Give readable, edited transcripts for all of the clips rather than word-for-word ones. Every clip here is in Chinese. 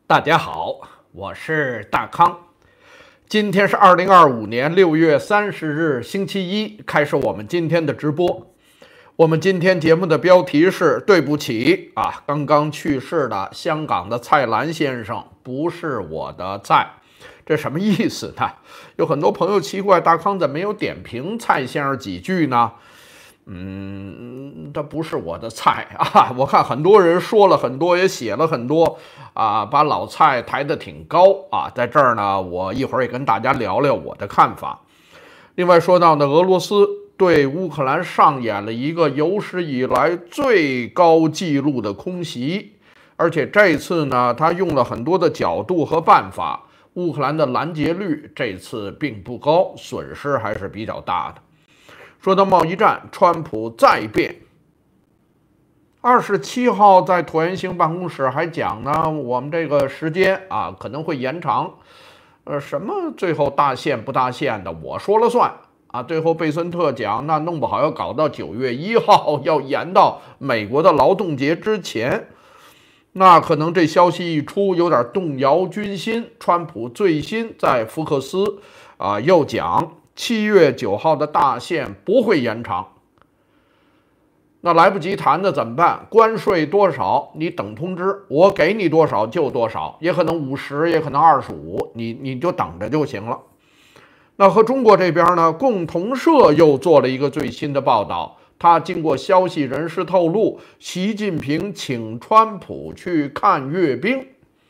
大家好，我是大康。今天是2025年6月30日，星期一，开始我们今天的直播。我们今天节目的标题是“对不起啊，刚刚去世的香港的蔡澜先生不是我的菜”，这什么意思呢？有很多朋友奇怪，大康怎么没有点评蔡先生几句呢？这不是我的菜啊！我看很多人说了很多，也写了很多啊，把老蔡抬得挺高啊。在这儿呢，我一会儿也跟大家聊聊我的看法。另外说到呢，俄罗斯对乌克兰上演了一个有史以来最高纪录的空袭，而且这次呢，他用了很多的角度和办法，乌克兰的拦截率这次并不高，损失还是比较大的。说到贸易战，川普再变。27号在椭圆形办公室还讲呢，我们这个时间啊可能会延长。什么最后大限不大限的，我说了算啊。最后贝森特讲，那弄不好要搞到9月1号，要延到美国的劳动节之前。那可能这消息一出，有点动摇军心。川普最新在福克斯又讲，7月9号的大限不会延长。那来不及谈的怎么办？关税多少你等通知，我给你多少就多少，也可能50，也可能25，你就等着就行了。那和中国这边呢，共同社又做了一个最新的报道，他经过消息人士透露，习近平请川普去看阅兵。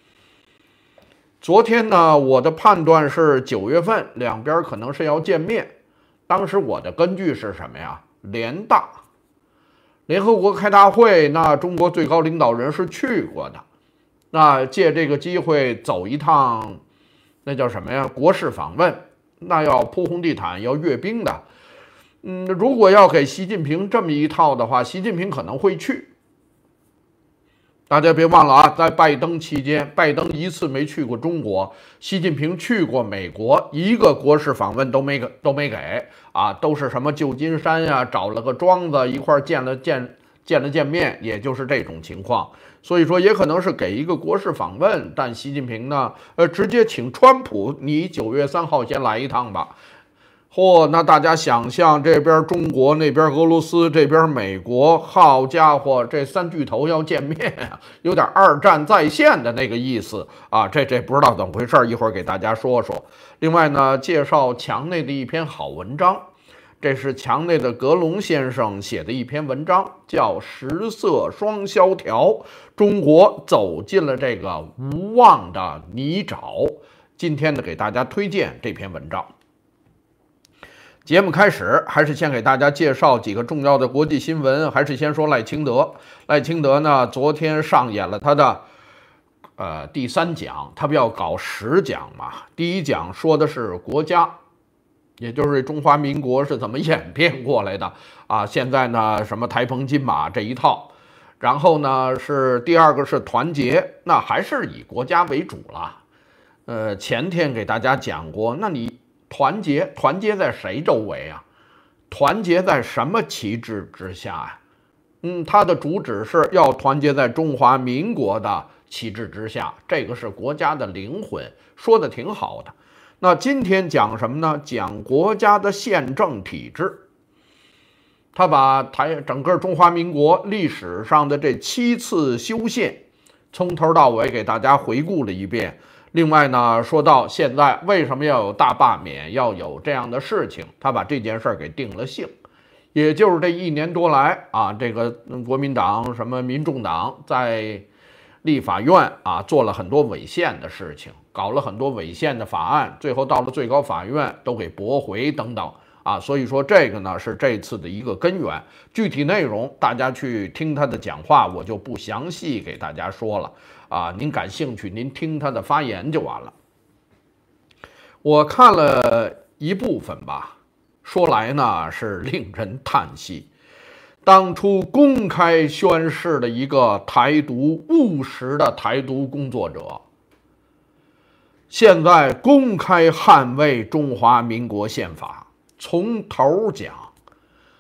昨天呢，我的判断是9月份两边可能是要见面。当时我的根据是什么呀？联大。联合国开大会，那中国最高领导人是去过的，那借这个机会走一趟，那叫什么呀？国事访问，那要铺红地毯，要阅兵的。如果要给习近平这么一套的话，习近平可能会去。大家别忘了啊，在拜登期间，拜登一次没去过中国，习近平去过美国，一个国事访问都没给啊，都是什么旧金山呀，找了个庄子一块见了面，也就是这种情况。所以说也可能是给一个国事访问，但习近平呢，直接请川普，你9月3号先来一趟吧。那大家想象这边中国，那边俄罗斯，这边美国，好家伙，这三巨头要见面啊，有点二战再现的那个意思啊！这不知道怎么回事，一会儿给大家说说。另外呢，介绍墙内的一篇好文章，这是墙内的格隆先生写的一篇文章，叫《食色双萧条》，中国走进了这个无望的泥沼。今天呢，给大家推荐这篇文章。节目开始，还是先给大家介绍几个重要的国际新闻。还是先说赖清德。赖清德呢，昨天上演了他的第3讲，他不要搞10讲嘛。第1讲说的是国家，也就是中华民国是怎么演变过来的啊。现在呢，什么台澎金马这一套。然后呢，是第2个是团结，那还是以国家为主了。前天给大家讲过，那你团结在谁周围啊？团结在什么旗帜之下呀？他的主旨是要团结在中华民国的旗帜之下，这个是国家的灵魂，说的挺好的。那今天讲什么呢？讲国家的宪政体制。他把整个中华民国历史上的这7次修宪，从头到尾给大家回顾了一遍。另外呢，说到现在为什么要有大罢免，要有这样的事情，他把这件事给定了性。也就是这1年多来啊，这个国民党什么民众党在立法院啊做了很多违宪的事情，搞了很多违宪的法案，最后到了最高法院都给驳回等等啊。所以说这个呢是这次的一个根源。具体内容大家去听他的讲话，我就不详细给大家说了啊。您感兴趣，您听他的发言就完了。我看了一部分吧，说来呢是令人叹息。当初公开宣誓的一个台独务实的台独工作者，现在公开捍卫中华民国宪法，从头讲，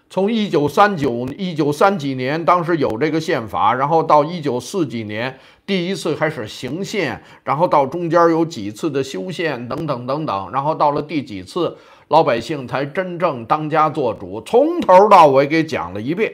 从1939、1930几年，当时有这个宪法，然后到1940几年第一次开始行宪，然后到中间有几次的修宪等等等等，然后到了第几次，老百姓才真正当家作主，从头到尾给讲了一遍。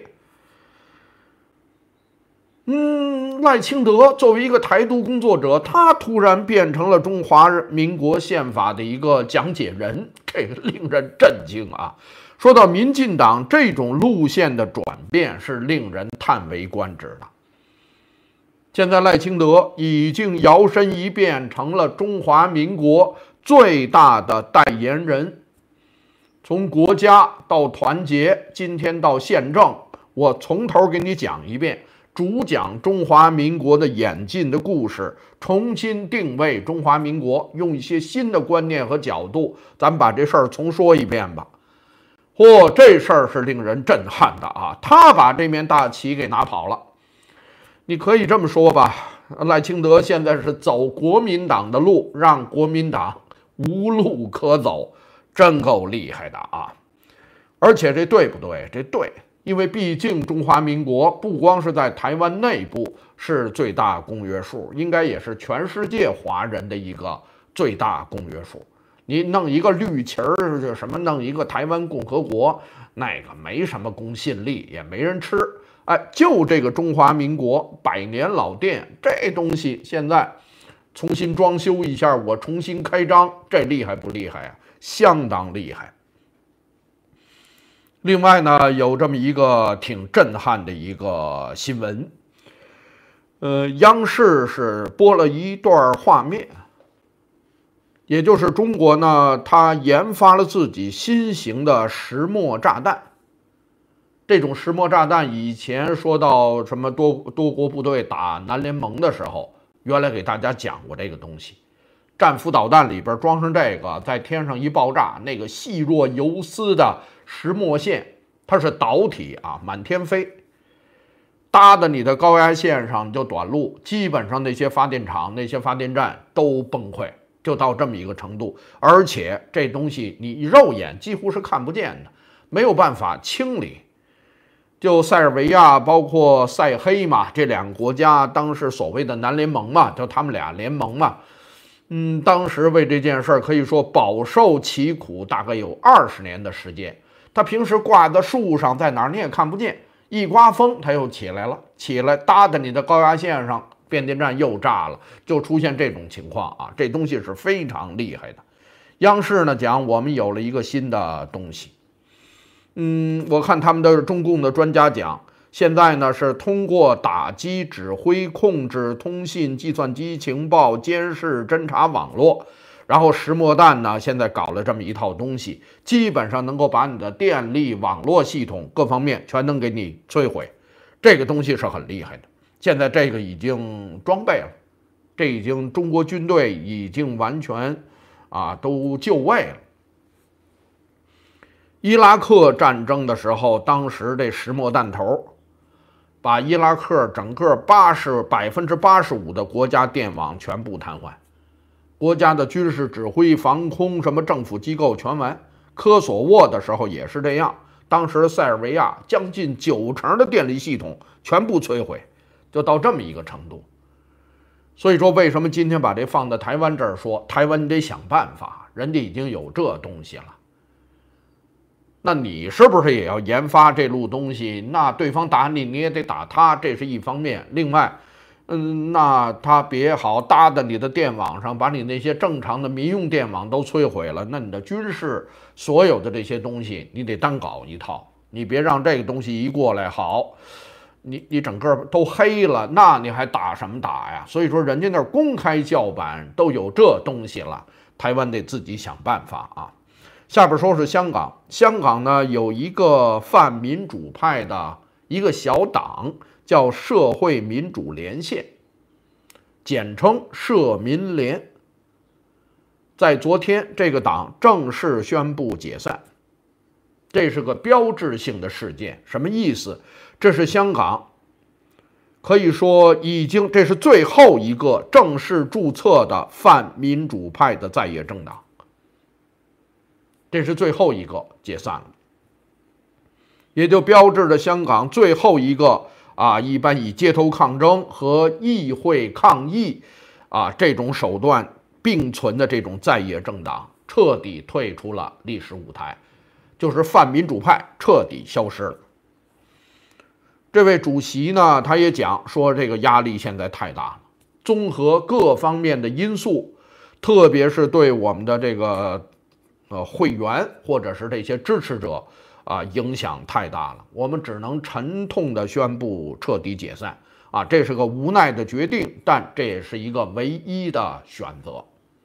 赖清德作为一个台独工作者，他突然变成了中华民国宪法的一个讲解人，这个令人震惊啊！说到民进党这种路线的转变，是令人叹为观止的。现在赖清德已经摇身一变成了中华民国最大的代言人，从国家到团结，今天到宪政，我从头给你讲一遍，主讲中华民国的演进的故事，重新定位中华民国，用一些新的观念和角度，咱们把这事儿重说一遍吧。这事儿是令人震撼的啊！他把这面大旗给拿跑了。你可以这么说吧，赖清德现在是走国民党的路，让国民党无路可走，真够厉害的啊！而且这对不对？这对，因为毕竟中华民国不光是在台湾内部是最大公约数，应该也是全世界华人的一个最大公约数。你弄一个绿旗儿，就什么弄一个台湾共和国，那个没什么公信力，也没人吃。就这个中华民国百年老店，这东西现在重新装修一下，我重新开张，这厉害不厉害啊？相当厉害。另外呢，有这么一个挺震撼的一个新闻，央视是播了一段画面。也就是中国呢，它研发了自己新型的石墨炸弹。这种石墨炸弹以前说到什么多国部队打南联盟的时候，原来给大家讲过这个东西。战斧导弹里边装上这个，在天上一爆炸，那个细若游丝的石墨线，它是导体啊，满天飞，搭的你的高压线上就短路，基本上那些发电厂、那些发电站都崩溃。就到这么一个程度，而且这东西你肉眼几乎是看不见的，没有办法清理。就塞尔维亚包括塞黑嘛，这两个国家当时所谓的南联盟嘛，就他们俩联盟嘛，当时为这件事儿可以说饱受其苦，大概有20年的时间。他平时挂在树上，在哪儿你也看不见，一刮风他又起来了，起来搭在你的高压线上。变电站又炸了，就出现这种情况啊！这东西是非常厉害的。央视呢讲，我们有了一个新的东西。我看他们的中共的专家讲，现在呢是通过打击、指挥、控制通信、计算机、情报、监视、侦察网络，然后石墨弹呢现在搞了这么一套东西，基本上能够把你的电力、网络系统各方面全能给你摧毁。这个东西是很厉害的。现在这个已经装备了，这已经中国军队已经完全都就位了。伊拉克战争的时候，当时这石墨弹头把伊拉克整个85%的国家电网全部瘫痪，国家的军事指挥、防空什么政府机构全完。科索沃的时候也是这样，当时塞尔维亚将近90%的电力系统全部摧毁。就到这么一个程度，所以说为什么今天把这放在台湾这儿说，台湾你得想办法，人家已经有这东西了，那你是不是也要研发这路东西？那对方打你，你也得打他，这是一方面。另外，那他别好搭在你的电网上，把你那些正常的民用电网都摧毁了，那你的军事所有的这些东西，你得单搞一套，你别让这个东西一过来好。你整个都黑了，那你还打什么打呀？所以说人家那儿公开叫板都有这东西了，台湾得自己想办法啊。下边说是香港，香港呢有一个泛民主派的一个小党叫社会民主连线，简称社民连。在昨天，这个党正式宣布解散，这是个标志性的事件。什么意思？这是香港可以说这是最后一个正式注册的泛民主派的在野政党，这是最后一个解散了。 也就标志着香港最后一个一般以街头抗争和议会抗议这种手段并存的这种在野政党彻底退出了历史舞台，就是泛民主派彻底消失了。这位主席呢，他也讲说，这个压力现在太大了，综合各方面的因素，特别是对我们的这个会员或者是这些支持者影响太大了，我们只能沉痛地宣布彻底解散这是个无奈的决定，但这也是一个唯一的选择。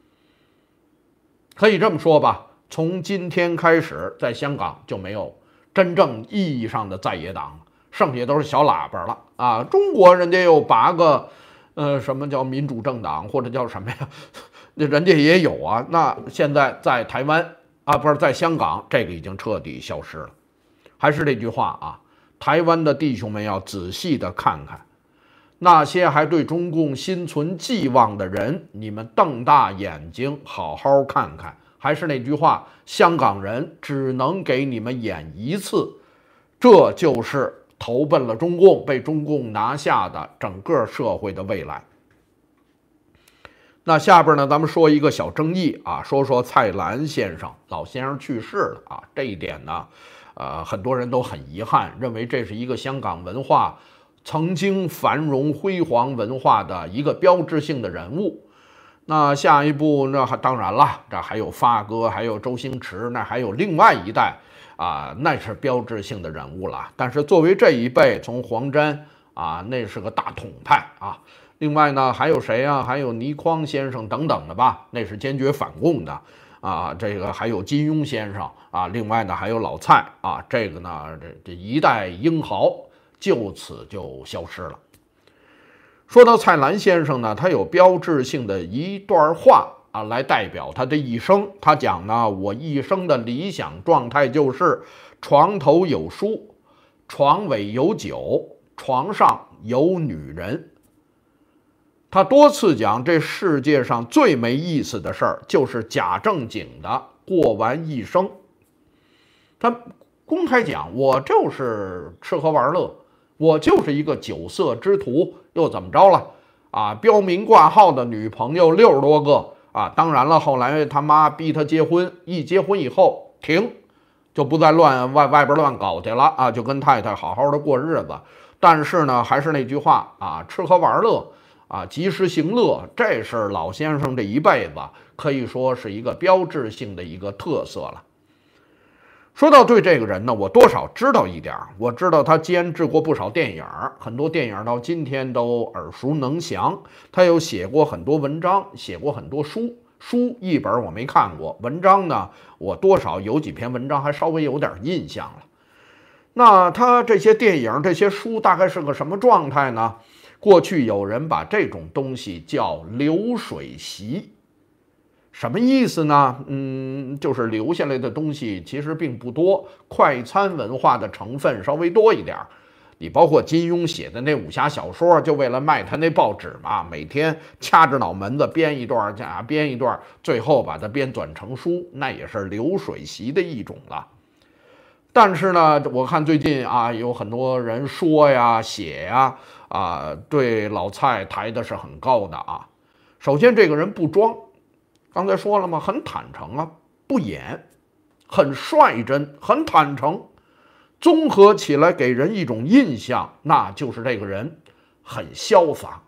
可以这么说吧，从今天开始，在香港就没有真正意义上的在野党了，剩下都是小喇叭了中国人家有8个什么叫民主政党或者叫什么呀？那人家也有那现在在台湾不是在香港，这个已经彻底消失了。还是这句话台湾的弟兄们要仔细的看看，那些还对中共心存寄望的人，你们瞪大眼睛好好看看。还是那句话，香港人只能给你们演一次，这就是投奔了中共，被中共拿下的整个社会的未来。那下边呢，咱们说一个小争议说说蔡澜先生，老先生去世了这一点呢，很多人都很遗憾，认为这是一个香港文化曾经繁荣辉煌文化的一个标志性的人物。那下一步那当然了，这还有发哥，还有周星驰，那还有另外一代那是标志性的人物了。但是作为这一辈，从黄沾那是个大统派另外呢，还有谁还有倪匡先生等等的吧，那是坚决反共的这个还有金庸先生另外呢还有老蔡这个呢这一代英豪就此就消失了。说到蔡澜先生呢，他有标志性的一段话来代表他的一生。他讲呢，我一生的理想状态就是床头有书，床尾有酒，床上有女人。他多次讲，这世界上最没意思的事儿就是假正经的过完一生。他公开讲，我就是吃喝玩乐，我就是一个酒色之徒，又怎么着了标明挂号的女朋友60多个当然了，后来他妈逼他结婚，一结婚以后停，就不再外边乱搞去了就跟太太好好的过日子。但是呢，还是那句话吃喝玩乐及时行乐，这是老先生这一辈子可以说是一个标志性的一个特色了。说到对这个人呢，我多少知道一点，我知道他监制过不少电影，很多电影到今天都耳熟能详。他有写过很多文章，写过很多书一本我没看过，文章呢我多少有几篇文章还稍微有点印象了。那他这些电影这些书大概是个什么状态呢？过去有人把这种东西叫流水席。什么意思呢？就是留下来的东西其实并不多，快餐文化的成分稍微多一点。你包括金庸写的那武侠小说，就为了卖他那报纸嘛，每天掐着脑门子编一段，编一段，最后把它编纂成书，那也是流水席的一种了。但是呢，我看最近有很多人说呀、写呀对老蔡抬的是很高的首先，这个人不装。刚才说了吗？很坦诚不演，很率真，很坦诚，综合起来给人一种印象，那就是这个人很潇洒。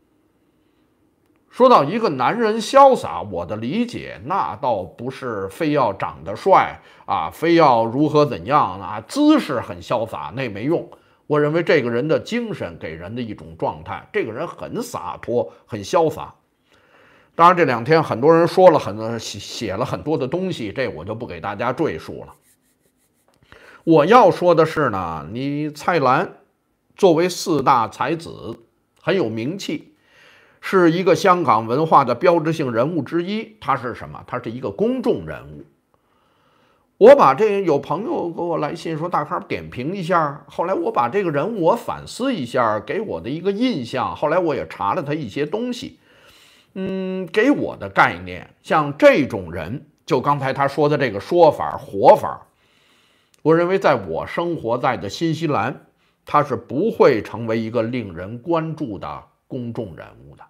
说到一个男人潇洒，我的理解那倒不是非要长得帅非要如何怎样姿势很潇洒那没用。我认为这个人的精神给人的一种状态，这个人很洒脱，很潇洒。当然，这2天很多人说了写了很多的东西，这我就不给大家赘述了。我要说的是呢，你蔡澜作为4大才子，很有名气，是一个香港文化的标志性人物之一。他是什么？他是一个公众人物。我把有朋友给我来信说，大咖点评一下。后来我把这个人物我反思一下，给我的一个印象。后来我也查了他一些东西。给我的概念，像这种人，就刚才他说的这个说法、活法， 我认为在我生活在的新西兰，他是不会成为一个令人关注的公众人物的。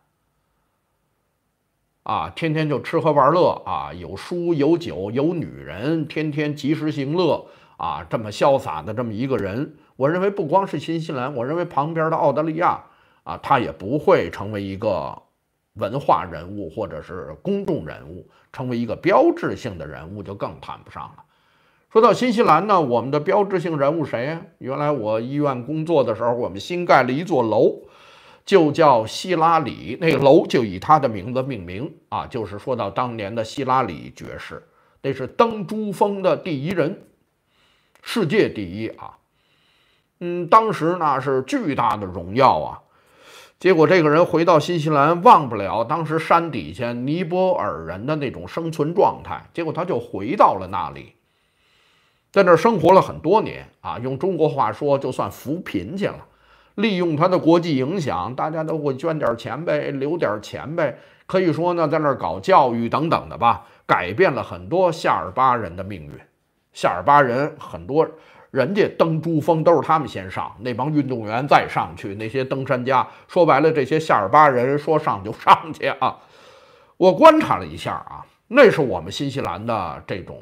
天天就吃喝玩乐有书有酒有女人，天天及时行乐这么潇洒的这么一个人，我认为不光是新西兰，我认为旁边的澳大利亚他也不会成为一个文化人物或者是公众人物，成为一个标志性的人物就更谈不上了。说到新西兰呢，我们的标志性人物谁呀？原来我医院工作的时候，我们新盖了一座楼，就叫希拉里，那个楼就以他的名字命名就是说到当年的希拉里爵士，那是登珠峰的第一人，世界第一当时那是巨大的荣耀结果这个人回到新西兰，忘不了当时山底下尼泊尔人的那种生存状态，结果他就回到了那里，在那儿生活了很多年用中国话说就算扶贫去了。利用他的国际影响，大家都会捐点钱呗，留点钱呗，可以说呢，在那儿搞教育等等的吧，改变了很多夏尔巴人的命运。夏尔巴人很多人家登珠峰都是他们先上，那帮运动员再上去，那些登山家，说白了，这些夏尔巴人说上就上去我观察了一下那是我们新西兰的这种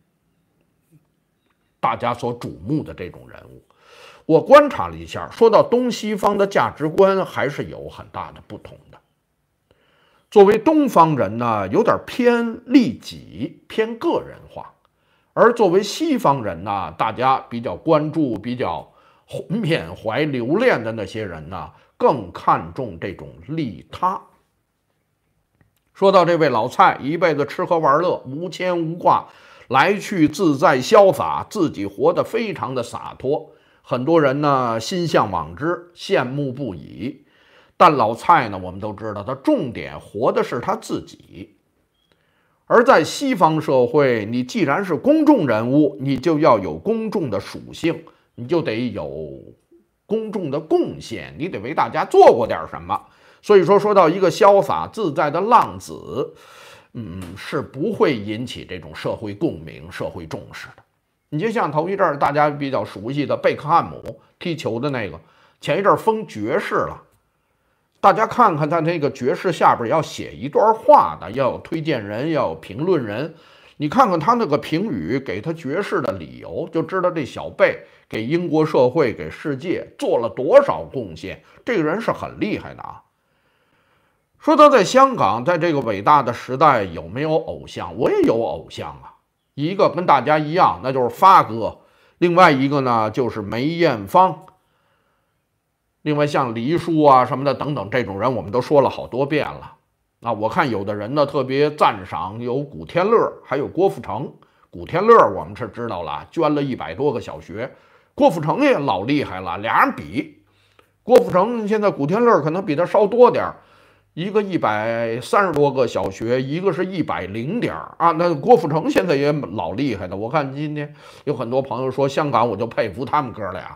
大家所瞩目的这种人物。我观察了一下，说到东西方的价值观还是有很大的不同的。作为东方人呢，有点偏利己，偏个人化；而作为西方人呢，大家比较关注、比较缅怀、留恋的那些人呢，更看重这种利他。说到这位老蔡，一辈子吃喝玩乐，无牵无挂，来去自在潇洒，自己活得非常的洒脱。很多人呢心向往之，羡慕不已。但老蔡呢，我们都知道，他重点活的是他自己。而在西方社会，你既然是公众人物，你就要有公众的属性，你就得有公众的贡献，你得为大家做过点什么。所以说到一个潇洒自在的浪子，是不会引起这种社会共鸣、社会重视的。你就像头一阵大家比较熟悉的贝克汉姆踢球的那个，前一阵封爵士了，大家看看他那个爵士下边要写一段话的，要有推荐人，要有评论人。你看看他那个评语，给他爵士的理由，就知道这小贝给英国社会、给世界做了多少贡献。这个人是很厉害的说到在香港，在这个伟大的时代，有没有偶像？我也有偶像一个跟大家一样，那就是发哥；另外一个呢，就是梅艳芳。另外像黎叔什么的等等这种人，我们都说了好多遍了我看有的人呢特别赞赏有古天乐，还有郭富城。古天乐我们是知道了，捐了100多个小学。郭富城也老厉害了，俩人比，郭富城现在古天乐可能比他稍多点，一个130多个小学，一个是100点那郭富城现在也老厉害的。我看今天有很多朋友说香港，我就佩服他们哥俩。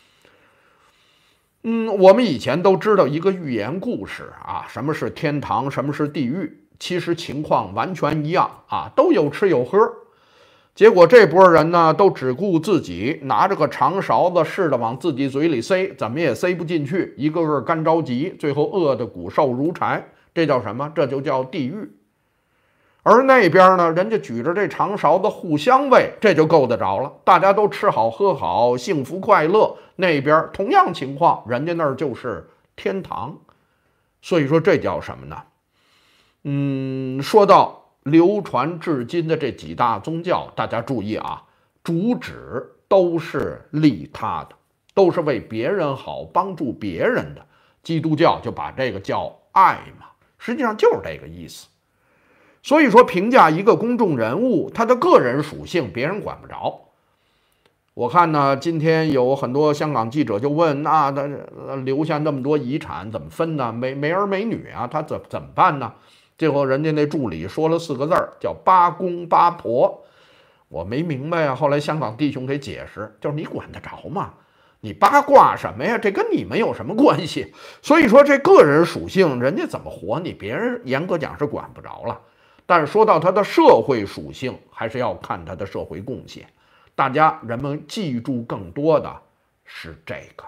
我们以前都知道一个寓言故事什么是天堂，什么是地狱，其实情况完全一样都有吃有喝。结果这波人呢，都只顾自己，拿着个长勺子试着往自己嘴里塞，怎么也塞不进去，一个个干着急，最后饿得骨瘦如柴。这叫什么？这就叫地狱。而那边呢，人家举着这长勺子互相喂，这就够得着了，大家都吃好喝好，幸福快乐。那边同样情况，人家那儿就是天堂。所以说这叫什么呢？说到流传至今的这几大宗教，大家注意主旨都是利他的，都是为别人好，帮助别人的。基督教就把这个叫爱嘛，实际上就是这个意思。所以说评价一个公众人物，他的个人属性别人管不着。我看呢，今天有很多香港记者就问，那留下那么多遗产怎么分呢？没儿没女他怎么办呢？最后人家那助理说了4个字叫8公8婆。我没明白后来香港弟兄给解释，就是你管得着吗？你八卦什么呀？这跟你们有什么关系？所以说这个人属性，人家怎么活，你别人严格讲是管不着了。但是说到他的社会属性，还是要看他的社会贡献。 人们记住更多的是这个。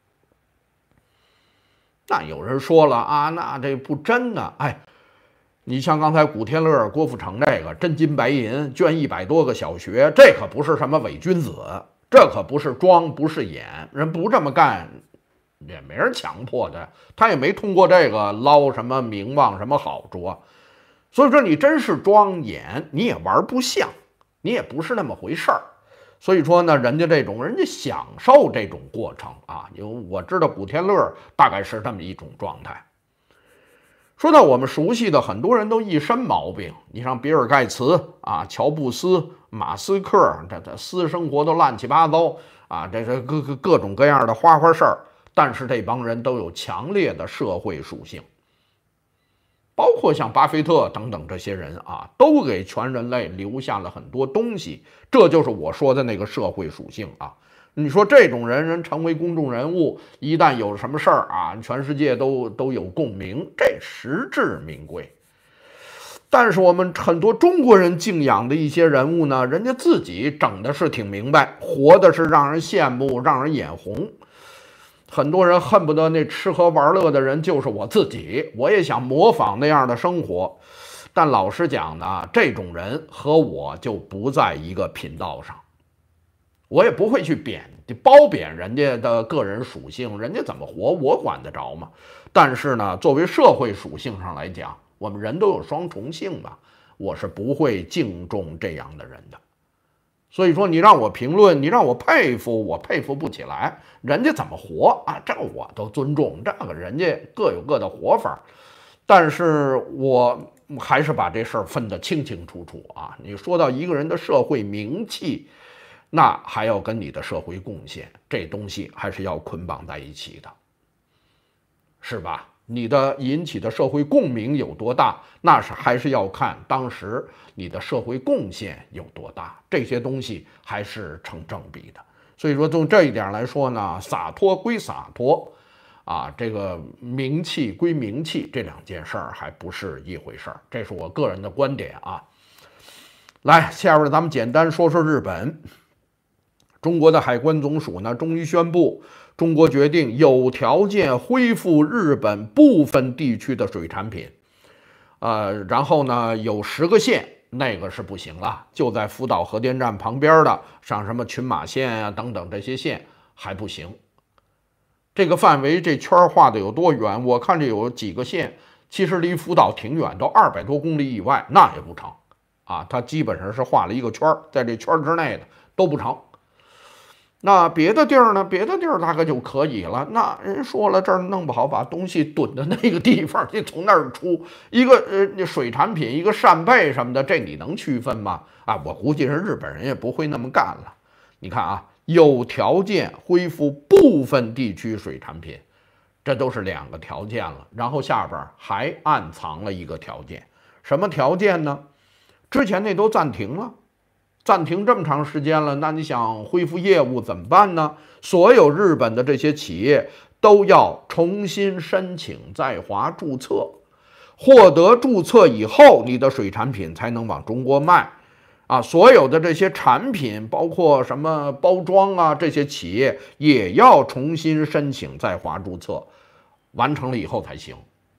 那有人说了啊，那这不真呢？哎，你像刚才古天乐、郭富城这个真金白银捐100多个小学，这可不是什么伪君子，这可不是装，不是演，人不这么干，也没人强迫的，他也没通过这个捞什么名望、什么好处啊。所以说，你真是装演，你也玩不像，你也不是那么回事儿。所以说呢，人家享受这种过程啊，因为我知道古天乐大概是这么一种状态。说到我们熟悉的，很多人都一身毛病，你像比尔盖茨啊、乔布斯、马斯克，这私生活都乱七八糟啊，这各种各样的花花事儿，但是这帮人都有强烈的社会属性。包括像巴菲特等等这些人啊，都给全人类留下了很多东西，这就是我说的那个社会属性啊。你说这种人成为公众人物，一旦有什么事儿啊，全世界都有共鸣，这实至名归。但是我们很多中国人敬仰的一些人物呢，人家自己整的是挺明白，活的是让人羡慕，让人眼红。很多人恨不得那吃喝玩乐的人就是我自己，我也想模仿那样的生活。但老实讲呢，这种人和我就不在一个频道上，我也不会去褒贬人家的个人属性，人家怎么活我管得着吗？但是呢，作为社会属性上来讲，我们人都有双重性嘛，我是不会敬重这样的人的。所以说，你让我评论，你让我佩服，我佩服不起来。人家怎么活啊，这我都尊重，这个人家各有各的活法。但是我还是把这事儿分得清清楚楚啊。你说到一个人的社会名气，那还要跟你的社会贡献，这东西还是要捆绑在一起的，是吧？你的引起的社会共鸣有多大，那还是要看当时你的社会贡献有多大，这些东西还是成正比的。所以说，从这一点来说呢，洒脱归洒脱，啊，这个名气归名气，这两件事儿还不是一回事儿，这是我个人的观点啊。来，下边咱们简单说说日本。中国的海关总署呢，终于宣布，中国决定有条件恢复日本部分地区的水产品，然后呢，有10个县那个是不行了，就在福岛核电站旁边的，像什么群马县啊等等这些县还不行。这个范围这圈画的有多远？我看这有几个县，其实离福岛挺远，都200多公里以外，那也不成啊。它基本上是画了一个圈，在这圈之内的都不成。那别的地儿呢？别的地儿大概就可以了。那人说了，这儿弄不好把东西囤的那个地方，你从那儿出一个水产品，一个扇贝什么的，这你能区分吗？啊，我估计是日本人也不会那么干了。你看啊，有条件恢复部分地区水产品，这都是2个条件了。然后下边还暗藏了一个条件，什么条件呢？之前那都暂停了。暂停这么长时间了，那你想恢复业务怎么办呢？所有日本的这些企业都要重新申请在华注册，获得注册以后，你的水产品才能往中国卖。啊，所有的这些产品，包括什么包装啊，这些企业也要重新申请在华注册，完成了以后才行。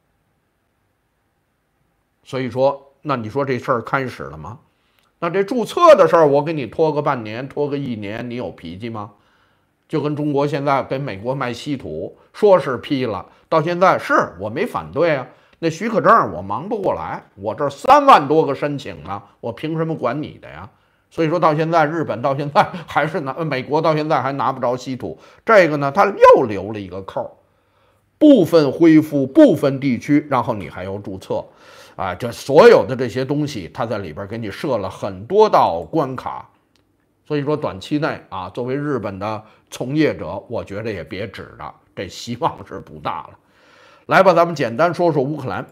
所以说，那你说这事儿开始了吗？那这注册的事儿，我给你拖个半年，拖个1年，你有脾气吗？就跟中国现在跟美国卖稀土，说是批了，到现在是我没反对啊，那许可证我忙不过来，我这3万多个申请呢，我凭什么管你的呀？所以说到现在，日本到现在还是美国到现在还拿不着稀土，这个呢，他又留了一个扣，部分恢复部分地区，然后你还要注册。啊，这所有的这些东西，它在里边给你设了很多道关卡，所以说短期内啊，作为日本的从业者，我觉得也别指着，这希望是不大了。来吧，咱们简单说说乌克兰。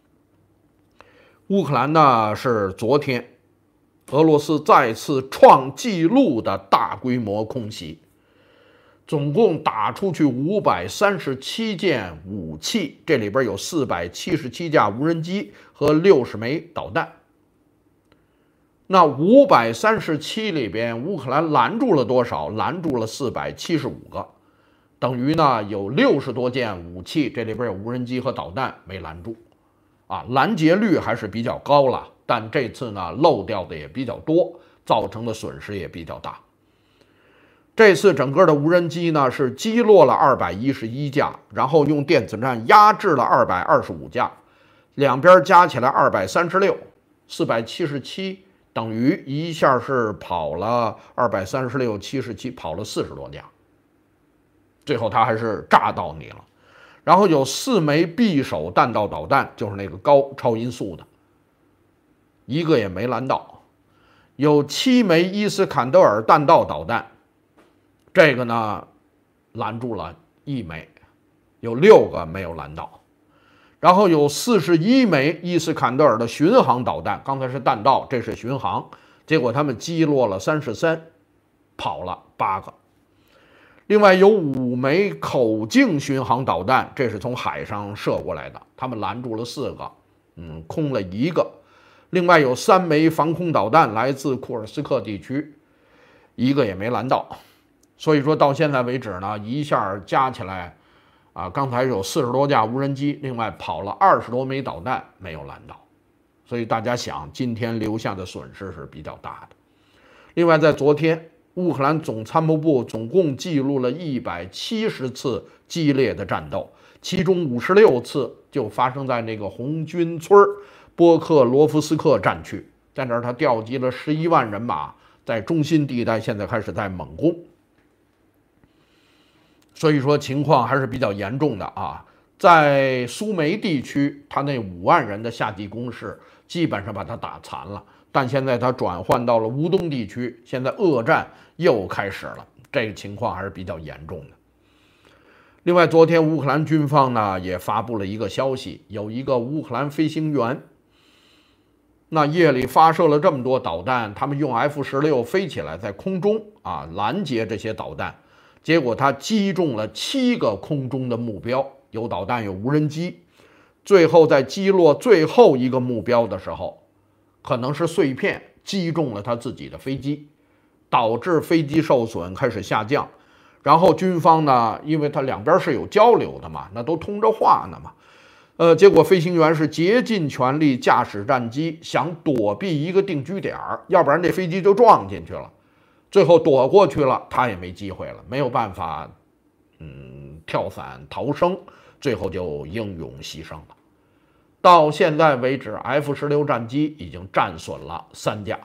乌克兰呢是昨天俄罗斯再次创纪录的大规模空袭。总共打出去537件武器，这里边有477架无人机和60枚导弹。 那537里边，乌克兰拦住了多少？拦住了475个，等于呢有60多件武器，这里边有无人机和导弹没拦住，啊，拦截率还是比较高了。但这次呢漏掉的也比较多，造成的损失也比较大。这次整个的无人机呢是击落了211架，然后用电子战压制了225架，两边加起来236、477。等于一下是跑了236、77，跑了40多架，最后他还是炸到你了。然后有4枚匕首弹道导弹，就是那个高超音速的，一个也没拦到。有7枚伊斯坎德尔弹道导弹，这个呢拦住了1枚，有6个没有拦到。然后有41枚伊斯坎德尔的巡航导弹，刚才是弹道，这是巡航，结果他们击落了33，跑了8个。另外有5枚口径巡航导弹，这是从海上射过来的，他们拦住了4个，空了1个。另外有3枚防空导弹来自库尔斯克地区，一个也没拦到。所以说到现在为止呢，一下加起来。刚才有40多架无人机，另外跑了20多枚导弹没有拦到，所以大家想，今天留下的损失是比较大的。另外，在昨天，乌克兰总参谋部总共记录了170次激烈的战斗，其中56次就发生在那个红军村波克罗夫斯克战区，在那儿他调集了11万人马，在中心地带现在开始在猛攻。所以说情况还是比较严重的啊，在苏梅地区，他那5万人的夏季攻势基本上把他打残了，但现在他转换到了乌东地区，现在恶战又开始了，这个情况还是比较严重的。另外，昨天乌克兰军方呢也发布了一个消息，有一个乌克兰飞行员，那夜里发射了这么多导弹，他们用 F-16飞起来，在空中拦截这些导弹。结果他击中了7个空中的目标，有导弹有无人机，最后在击落最后一个目标的时候，可能是碎片击中了他自己的飞机，导致飞机受损开始下降。然后军方呢，因为他两边是有交流的嘛，那都通着话呢嘛，结果飞行员是竭尽全力驾驶战机想躲避一个定居点，要不然这飞机就撞进去了。最后躲过去了，他也没机会了，没有办法，跳伞逃生，最后就英勇牺牲了。到现在为止 ，F-16战机已经战损了3架。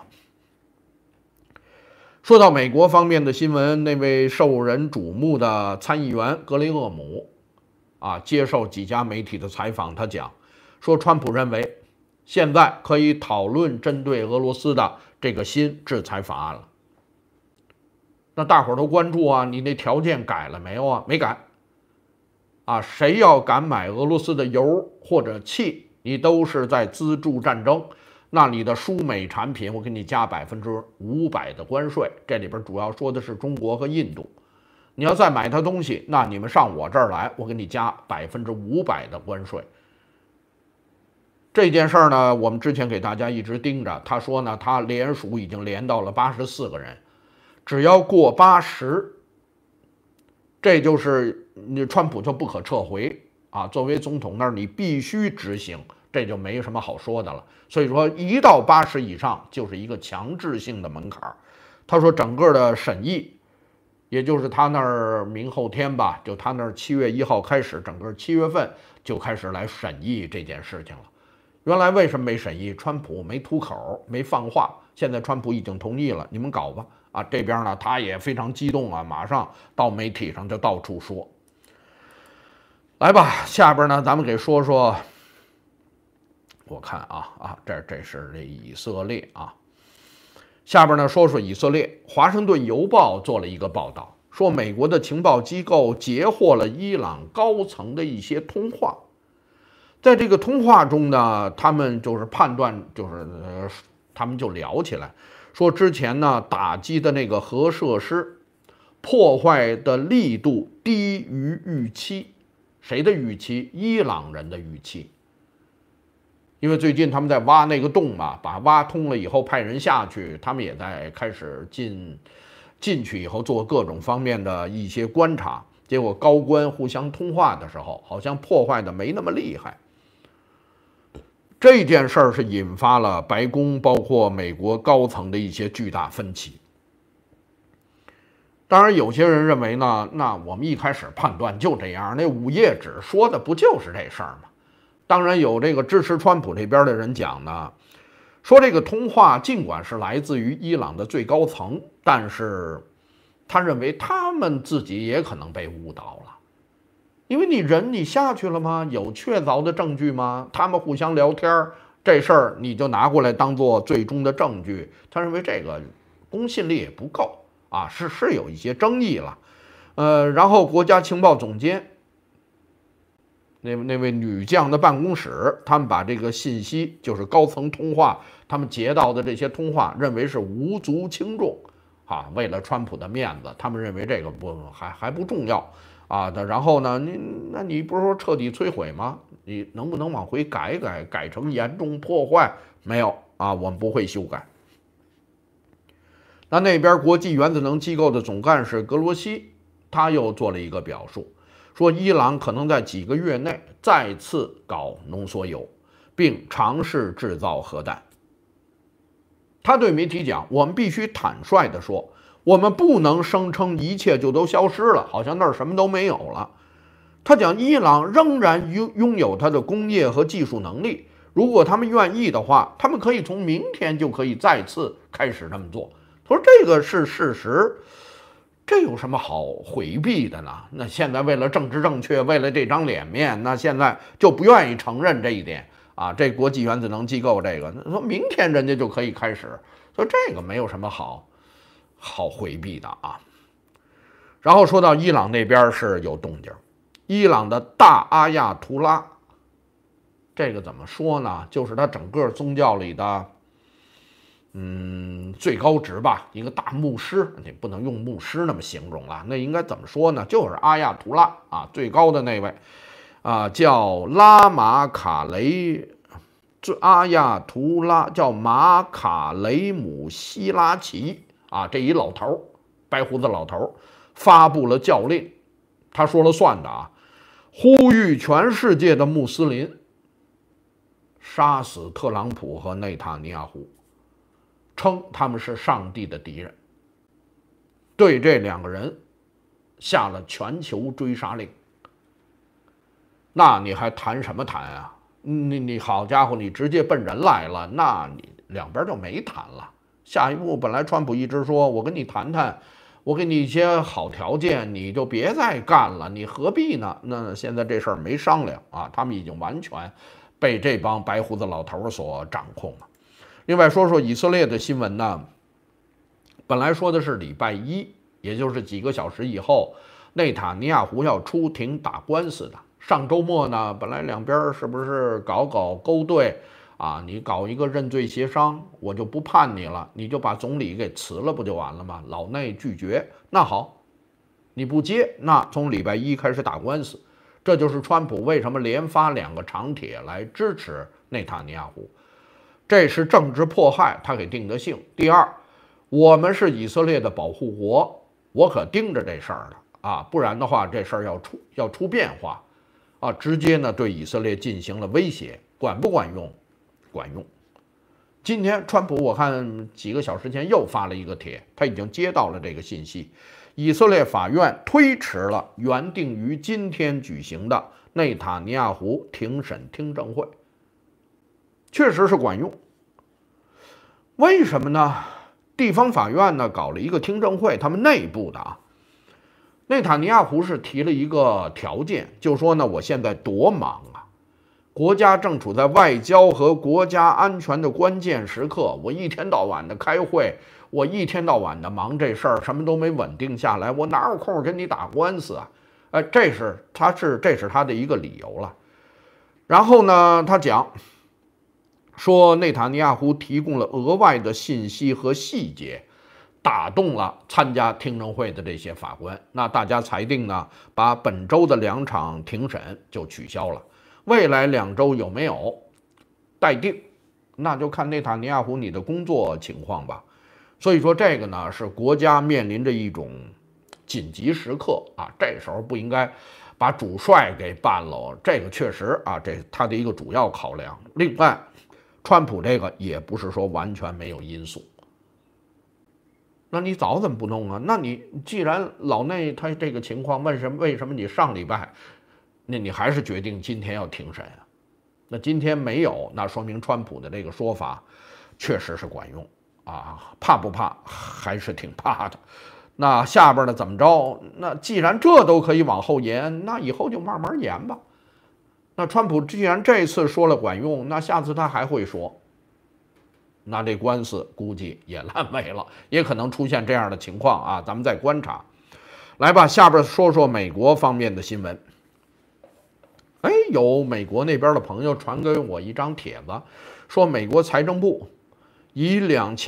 说到美国方面的新闻，那位受人瞩目的参议员格雷厄姆，接受几家媒体的采访，他讲说，川普认为现在可以讨论针对俄罗斯的这个新制裁法案了。那大伙儿都关注啊，你那条件改了没有啊？没改。谁要敢买俄罗斯的油或者气，你都是在资助战争。那你的输美产品，我给你加500%的关税。这里边主要说的是中国和印度。你要再买他东西，那你们上我这儿来，我给你加500%的关税。这件事儿呢，我们之前给大家一直盯着。他说呢，他联署已经连到了84个人。只要过80，这就是川普就不可撤回作为总统那儿你必须执行，这就没什么好说的了。所以说，一到80以上就是一个强制性的门槛。他说，整个的审议，也就是他那儿明后天吧，就他那儿7月1号开始，整个7月份就开始来审议这件事情了。原来为什么没审议？川普没吐口，没放话。现在川普已经同意了，你们搞吧。这边呢，他也非常激动马上到媒体上就到处说。来吧，下边呢，咱们给说说，我看这是这以色列下边呢说说以色列，《华盛顿邮报》做了一个报道，说美国的情报机构截获了伊朗高层的一些通话，在这个通话中呢，他们就是判断，他们就聊起来。说之前呢打击的那个核设施破坏的力度低于预期，谁的预期？伊朗人的预期。 因为最近他们在挖那个洞嘛，把挖通了以后派人下去，他们也在开始进去以后做各种方面的一些观察。结果高官互相通话的时候，好像破坏的没那么厉害。这件事儿是引发了白宫包括美国高层的一些巨大分歧。当然，有些人认为呢，那我们一开始判断就这样，那午夜纸说的不就是这事儿吗？当然有这个支持川普这边的人讲呢，说这个通话尽管是来自于伊朗的最高层，但是他认为他们自己也可能被误导了，因为你下去了吗？有确凿的证据吗？他们互相聊天这事儿你就拿过来当做最终的证据，他认为这个公信力也不够啊，是有一些争议了。然后国家情报总监那位女将的办公室，他们把这个信息，就是高层通话，他们截到的这些通话，认为是无足轻重啊。为了川普的面子，他们认为这个还不重要啊。然后呢，你不是说彻底摧毁吗？你能不能往回改成严重破坏？没有啊，我们不会修改。那边国际原子能机构的总干事格罗西，他又做了一个表述。说伊朗可能在几个月内再次搞浓缩铀，并尝试制造核弹。他对媒体讲：“我们必须坦率地说，我们不能声称一切就都消失了，好像那儿什么都没有了。”他讲，伊朗仍然拥有它的工业和技术能力，如果他们愿意的话，他们可以从明天就可以再次开始这么做。他说这个是事实。这有什么好回避的呢？那现在为了政治正确，为了这张脸面，那现在就不愿意承认这一点啊。这国际原子能机构这个，说明天人家就可以开始，所以这个没有什么好回避的啊。然后说到伊朗那边是有动静，伊朗的大阿亚图拉，这个怎么说呢？就是他整个宗教里的。最高职吧，一个大牧师，你不能用牧师那么形容了，那应该怎么说呢？就是阿亚图拉啊，最高的那位啊，叫拉马卡雷，阿亚图拉叫马卡雷姆希拉奇啊，这一老头，白胡子老头，发布了教令，他说了算的啊，呼吁全世界的穆斯林杀死特朗普和内塔尼亚胡。称他们是上帝的敌人，对这两个人下了全球追杀令。那你还谈什么谈啊？你好家伙，你直接奔人来了，那你两边就没谈了。下一步本来川普一直说我跟你谈谈，我给你一些好条件，你就别再干了，你何必呢？那现在这事儿没商量啊，他们已经完全被这帮白胡子老头所掌控了。另外说说以色列的新闻呢，本来说的是礼拜一，也就是几个小时以后，内塔尼亚胡要出庭打官司的。上周末呢，本来两边是不是搞勾兑啊？你搞一个认罪协商，我就不判你了，你就把总理给辞了不就完了吗？老内拒绝，那好，你不接，那从礼拜一开始打官司。这就是川普为什么连发2个长帖来支持内塔尼亚胡。这是政治迫害，他给定的性。第二，我们是以色列的保护国，我可盯着这事儿了啊，不然的话这事儿要出变化啊，直接呢对以色列进行了威胁，管不管用？管用。今天川普我看几个小时前又发了一个帖，他已经接到了这个信息，以色列法院推迟了原定于今天举行的内塔尼亚胡庭审听证会。确实是管用，为什么呢？地方法院呢搞了一个听证会，他们内部的啊，内塔尼亚胡是提了一个条件，就说呢，我现在多忙啊，国家正处在外交和国家安全的关键时刻，我一天到晚的开会，我一天到晚的忙这事儿，什么都没稳定下来，我哪有空跟你打官司啊？这是他的一个理由了。然后呢，他讲。说内塔尼亚胡提供了额外的信息和细节，打动了参加听证会的这些法官。那大家裁定呢，把本周的2场庭审就取消了。未来2周有没有？ 待定，那就看内塔尼亚胡你的工作情况吧。所以说这个呢是国家面临着一种紧急时刻啊，这时候不应该把主帅给办了，这个确实啊，这他的一个主要考量。另外，川普这个也不是说完全没有因素。那你早怎么不弄啊？那你既然老内他这个情况，为什么你上礼拜，那你还是决定今天要庭审啊？那今天没有，那说明川普的这个说法确实是管用啊，怕不怕？还是挺怕的。那下边的怎么着？那既然这都可以往后延，那以后就慢慢延吧。那川普既然这次说了管用，那下次他还会说，那这官司估计也烂尾了，也可能出现这样的情况啊，咱们再观察。来吧，下边说说美国方面的新闻。哎，有美国那边的朋友传给我一张帖子，说美国财政部以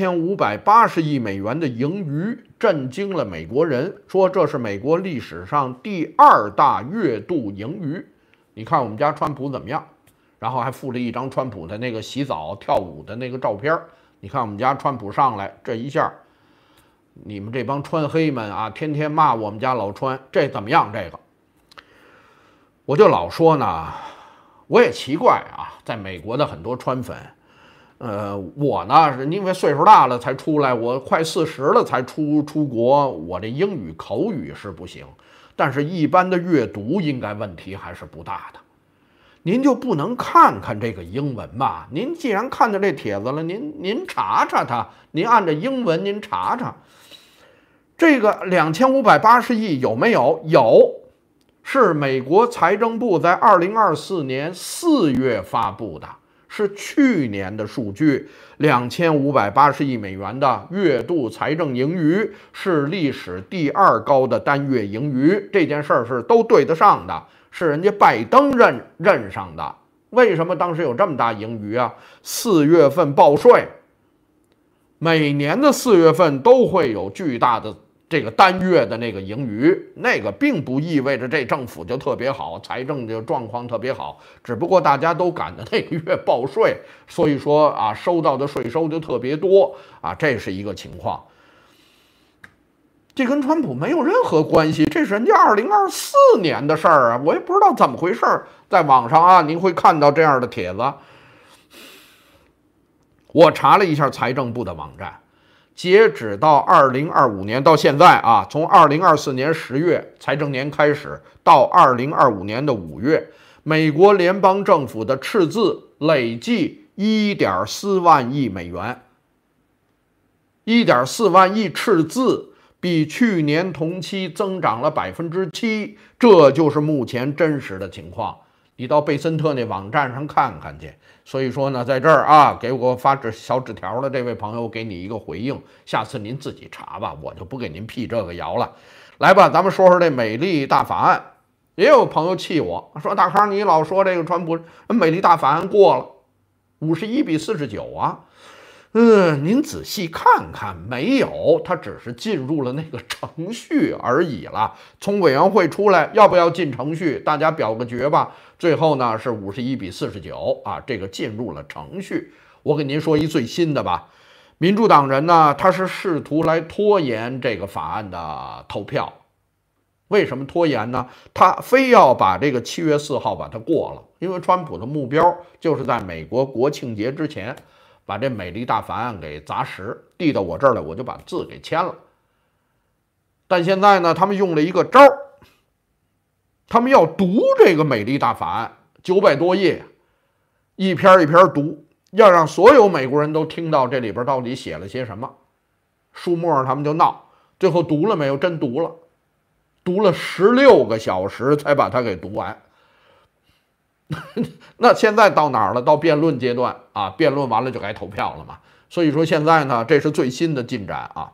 2580亿美元的盈余震惊了美国人，说这是美国历史上第2大月度盈余。你看我们家川普怎么样？然后还附了一张川普的那个洗澡跳舞的那个照片。你看我们家川普上来这一下，你们这帮川黑们啊，天天骂我们家老川，这怎么样？这个我就老说呢，我也奇怪啊，在美国的很多川粉，我呢是因为岁数大了才出来，我快40了才出国，我这英语口语是不行，但是一般的阅读应该问题还是不大的。您就不能看看这个英文吗？您既然看到这帖子了，您查查它，您按照英文您查查，这个2580亿有没有？有，是美国财政部在2024年4月发布的，是去年的数据，2580亿美元的月度财政盈余是历史第2高的单月盈余，这件事儿是都对得上的。是人家拜登认上的，为什么当时有这么大盈余啊？4月份报税，每年的4月份都会有巨大的这个单月的那个盈余，那个并不意味着这政府就特别好，财政就状况特别好，只不过大家都赶着那个月报税，所以说啊，收到的税收就特别多啊，这是一个情况。这跟川普没有任何关系，这是人家2024年的事儿啊！我也不知道怎么回事，在网上啊，您会看到这样的帖子。我查了一下财政部的网站，截止到2025年到现在啊，从2024年10月财政年开始到2025年的5月，美国联邦政府的赤字累计1.4万亿美元，1.4万亿赤字。比去年同期增长了7%，这就是目前真实的情况。你到贝森特那网站上看看去。所以说呢，在这儿啊，给我发小纸条的这位朋友给你一个回应，下次您自己查吧，我就不给您辟这个谣了。来吧，咱们说说这美丽大法案。也有朋友气我说，大康你老说这个川普美丽大法案过了，51-49啊。您仔细看看，没有，它只是进入了那个程序而已了。从委员会出来，要不要进程序？大家表个决吧。最后呢是51-49啊，这个进入了程序。我给您说一最新的吧，民主党人呢，他是试图来拖延这个法案的投票。为什么拖延呢？他非要把这个7月4号把它过了，因为川普的目标就是在美国国庆节之前。把这美丽大法案给砸实，递到我这儿来，我就把字给签了。但现在呢，他们用了一个招儿，他们要读这个美丽大法案900多页，一篇一篇读，要让所有美国人都听到这里边到底写了些什么。书末他们就闹，最后读了没有？真读了，读了16个小时才把它给读完。那现在到哪儿了？到辩论阶段啊，辩论完了就该投票了嘛。所以说现在呢，这是最新的进展啊。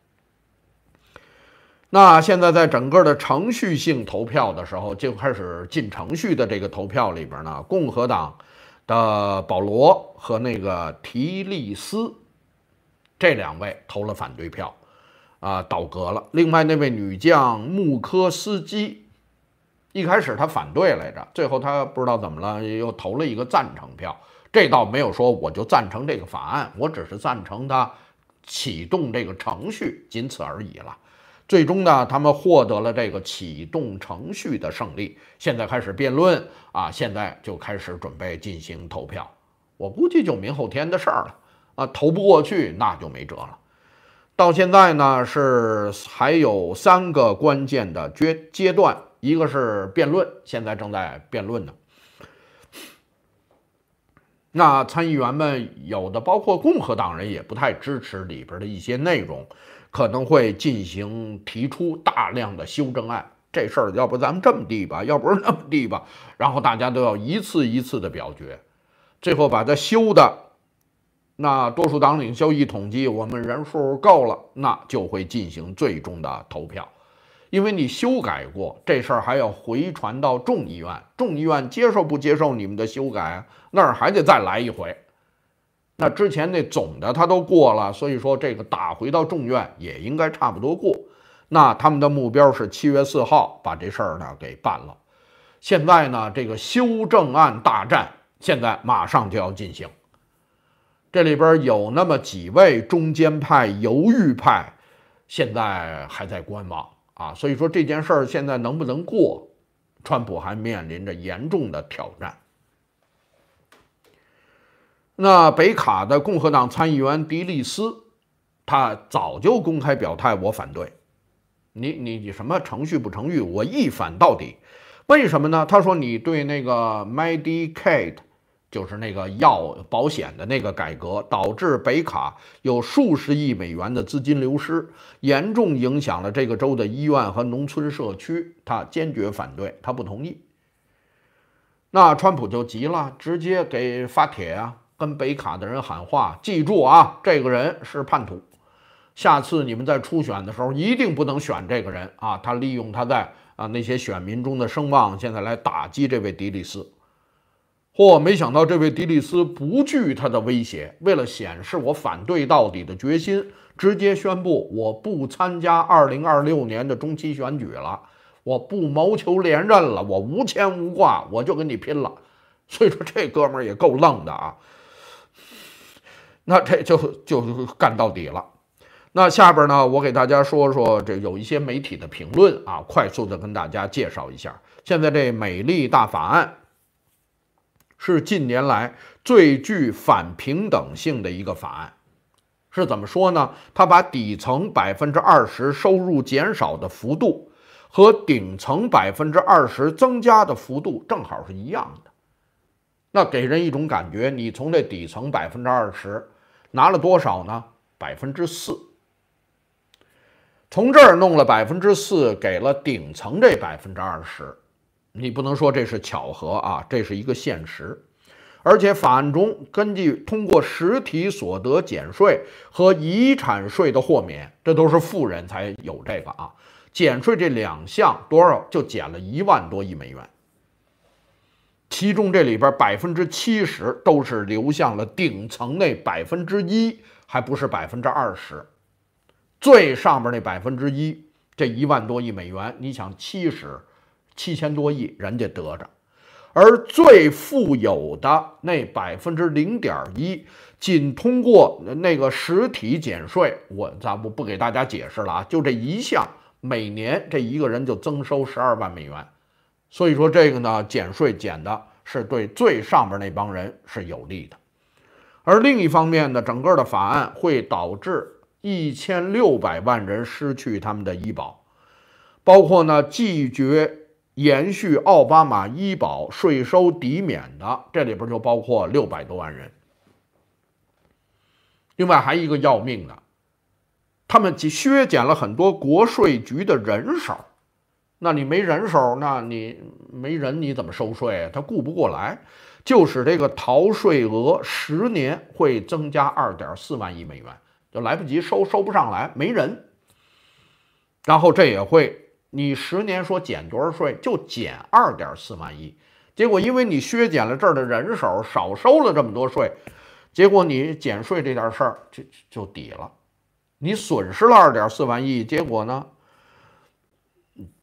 那现在在整个的程序性投票的时候，就开始进程序的这个投票里边呢，共和党的保罗和那个提利斯这2位投了反对票，倒戈了。另外那位女将穆科斯基。一开始他反对来着，最后他不知道怎么了，又投了一个赞成票。 这倒没有说我就赞成这个法案，我只是赞成他启动这个程序，仅此而已了。最终呢，他们获得了这个启动程序的胜利，现在开始辩论啊，现在就开始准备进行投票。我估计就明后天的事儿了啊，投不过去那就没辙了。到现在呢，是还有3个关键的阶段，一个是辩论，现在正在辩论呢。那参议员们有的包括共和党人也不太支持里边的一些内容，可能会进行提出大量的修正案。这事儿要不咱们这么地吧，要不是那么地吧，然后大家都要一次一次的表决，最后把它修的，那多数党领袖一统计，我们人数够了，那就会进行最终的投票。因为你修改过这事儿，还要回传到众议院，众议院接受不接受你们的修改，那儿还得再来一回。那之前那总的他都过了，所以说这个打回到众院也应该差不多过。那他们的目标是7月4号把这事儿呢给办了。现在呢，这个修正案大战现在马上就要进行。这里边有那么几位中间派、犹豫派，现在还在观望啊。所以说这件事儿现在能不能过，川普还面临着严重的挑战。那北卡的共和党参议员迪利斯，他早就公开表态，我反对。你什么程序不程序，我一反到底。为什么呢？他说你对那个 Medicaid， 就是那个药保险的那个改革，导致北卡有数十亿美元的资金流失，严重影响了这个州的医院和农村社区，他坚决反对，他不同意。那川普就急了，直接给发帖啊，跟北卡的人喊话，记住啊，这个人是叛徒。下次你们在初选的时候一定不能选这个人啊！他利用他在那些选民中的声望，现在来打击这位迪利斯。没想到这位迪利斯不惧他的威胁，为了显示我反对到底的决心，直接宣布我不参加2026年的中期选举了，我不谋求连任了，我无牵无挂，我就跟你拼了。所以说这哥们儿也够愣的啊！那这就干到底了。那下边呢，我给大家说说这有一些媒体的评论啊，快速的跟大家介绍一下。现在这美丽大法案是近年来最具反平等性的一个法案，是怎么说呢？它把底层20%收入减少的幅度和顶层20%增加的幅度正好是一样的。那给人一种感觉，你从这底层20%拿了多少呢？4%。从这儿弄了4%，给了顶层这20%，你不能说这是巧合啊，这是一个现实。而且法案中根据通过实体所得减税和遗产税的豁免，这都是富人才有这个啊，减税这2项多少就减了1万多亿美元，其中这里边70%都是流向了顶层那1%，还不是20%。最上面那1%，这1万多亿美元，你想7000多亿人家得着，而最富有的那0.1%，仅通过那个实体减税，咱不给大家解释了啊，就这一项，每年这一个人就增收12万美元。所以说这个呢，减税减的是对最上面那帮人是有利的。而另一方面呢，整个的法案会导致1600万人失去他们的医保，包括呢拒绝延续奥巴马医保税收抵免的，这里边就包括600多万人。另外还一个要命的，他们削减了很多国税局的人手。那你没人手，那你没人你怎么收税啊？他顾不过来，就使这个逃税额10年会增加2.4万亿美元。就来不及收不上来，没人。然后这也会，你10年说减多少税，就减2.4万亿。结果因为你削减了这儿的人手，少收了这么多税，结果你减税这点事儿就抵了，你损失了2.4万亿，结果呢，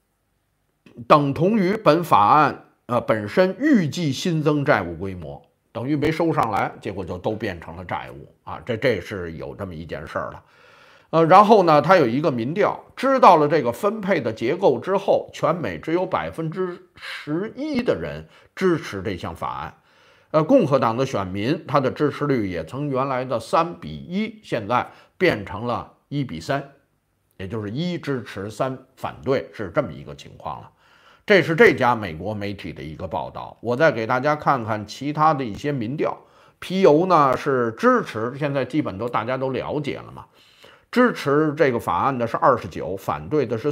等同于本法案本身预计新增债务规模。 等于没收上来，结果就都变成了债务啊，这是有这么一件事儿了。然后呢，他有一个民调，知道了这个分配的结构之后，全美只有11%的人支持这项法案。共和党的选民，他的支持率也从原来的3:1，现在变成了1:3，也就是1支持3反对，是这么一个情况了。这是这家美国媒体的一个报道。我再给大家看看其他的一些民调，皮尤呢是支持，现在基本大家都了解了嘛。支持这个法案的是29%，反对的是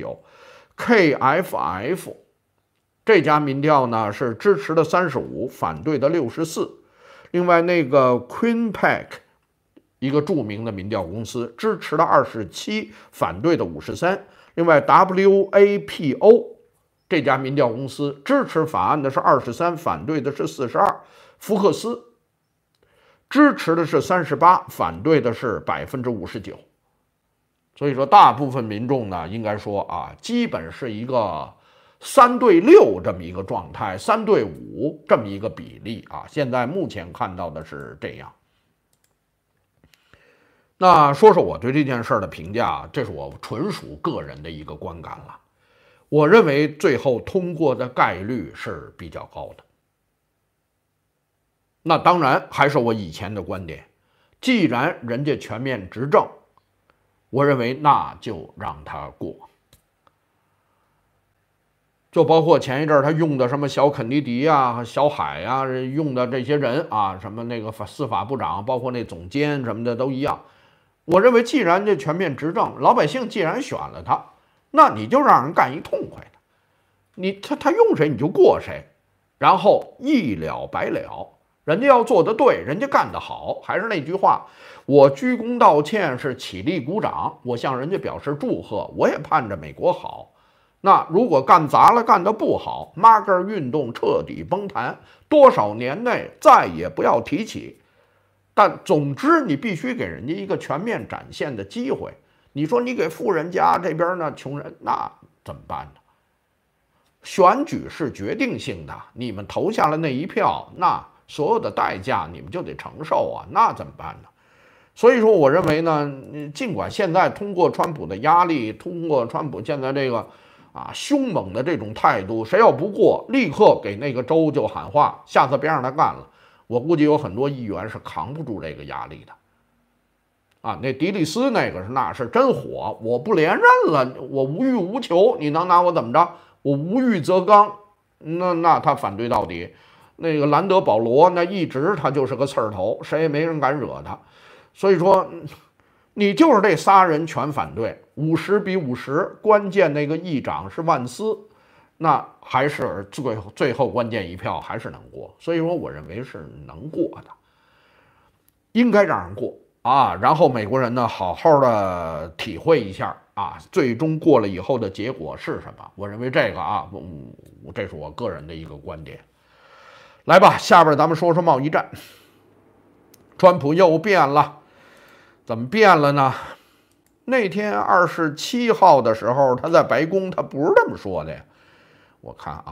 49%。KFF 这家民调呢是支持的35%，反对的64%。另外那个 Quinnipiac 一个著名的民调公司支持的27%，反对的53%。另外 WAPO 这家民调公司支持法案的是23%，反对的是42%。福克斯支持的是38%，反对的是59%。所以说，大部分民众呢，应该说啊，基本是一个3:6这么一个状态，3:5这么一个比例啊。现在目前看到的是这样。那说说我对这件事的评价，这是我纯属个人的一个观感了。我认为最后通过的概率是比较高的。那当然还是我以前的观点，既然人家全面执政，我认为那就让他过。就包括前一阵他用的什么小肯尼迪啊、小海啊，用的这些人啊，什么那个司法部长，包括那总监什么的都一样。我认为既然这全面执政，老百姓既然选了他，那你就让人干一痛快的，他用谁你就过谁，然后一了百了。人家要做得对，人家干得好，还是那句话，我鞠躬道歉是起立鼓掌，我向人家表示祝贺，我也盼着美国好。那如果干砸了，干得不好，马根运动彻底崩盘，多少年内再也不要提起。但总之，你必须给人家一个全面展现的机会。你说你给富人家这边呢，穷人那怎么办呢？选举是决定性的，你们投下了那一票，那所有的代价你们就得承受啊，那怎么办呢？所以说，我认为呢，尽管现在通过川普的压力，通过川普现在这个凶猛的这种态度，谁要不过，立刻给那个州就喊话，下次别让他干了。我估计有很多议员是扛不住这个压力的。那迪利斯那是真火，我不连任了，我无欲无求，你能拿我怎么着？我无欲则刚，那他反对到底。那个兰德保罗那一直他就是个刺儿头，谁也没人敢惹他。所以说，你就是这仨人全反对，50-50，关键那个议长是万斯，那还是最后关键一票还是能过。所以说，我认为是能过的，应该让人过啊。然后美国人呢，好好的体会一下最终过了以后的结果是什么。我认为这个这是我个人的一个观点。来吧，下边咱们说说贸易战。川普又变了，怎么变了呢？那天27号的时候，他在白宫，他不是这么说的呀。我看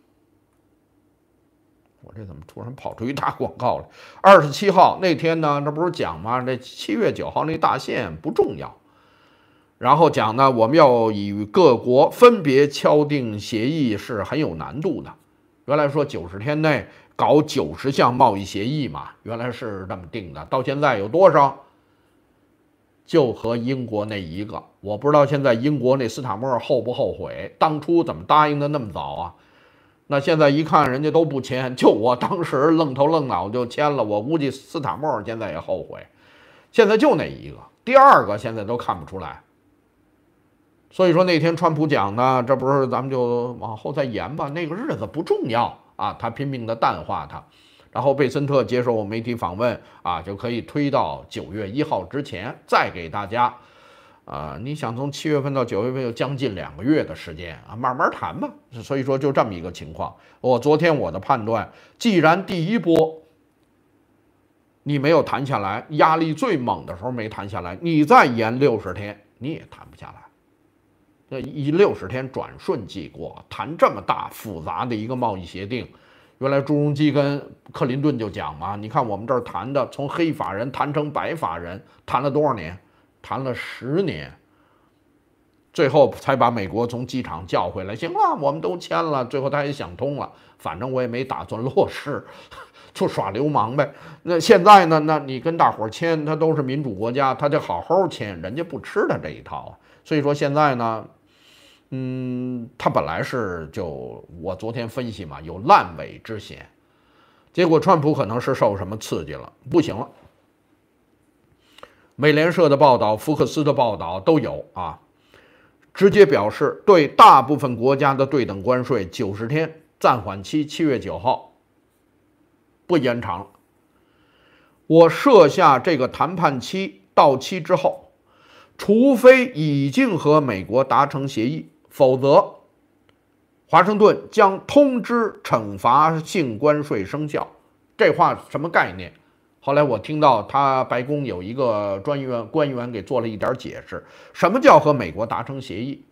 我这怎么突然跑出一大广告来？27号那天呢，这不是讲吗？这7月9号那大限不重要，然后讲呢，我们要与各国分别敲定协议是很有难度的。原来说90天内搞90项贸易协议嘛，原来是这么定的。到现在有多少？就和英国那一个，我不知道现在英国那斯塔默后不后悔，当初怎么答应的那么早啊？那现在一看人家都不签，就我当时愣头愣脑就签了，我估计斯塔默现在也后悔。现在就那一个，第二个现在都看不出来。所以说那天川普讲呢，这不是咱们就往后再延吧，那个日子不重要他拼命的淡化它。然后贝森特接受媒体访问就可以推到9月1号之前，再给大家你想从7月份到9月份有将近2个月的时间慢慢谈吧。所以说就这么一个情况。昨天我的判断，既然第一波你没有谈下来，压力最猛的时候没谈下来，你再延60天你也谈不下来。以60天转瞬即过，谈这么大复杂的一个贸易协定， 原来朱镕基跟克林顿就讲嘛，你看我们这儿谈的，从黑法人谈成白法人，谈了多少年？谈了10年，最后才把美国从机场叫回来。行了，我们都签了，最后他也想通了，反正我也没打算落实，就耍流氓呗。那现在呢？那你跟大伙签，他都是民主国家，他就好好签，人家不吃他这一套啊。所以说现在呢，他本来是我昨天分析嘛，有烂尾之嫌，结果川普可能是受什么刺激了，不行了。美联社的报道、福克斯的报道都有啊，直接表示对大部分国家的对等关税90天暂缓期7月9号不延长了。我设下这个谈判期到期之后，除非已经和美国达成协议，否则华盛顿将通知惩罚性关税生效。这话什么概念？后来我听到白宫有一个官员给做了一点解释，什么叫和美国达成协议？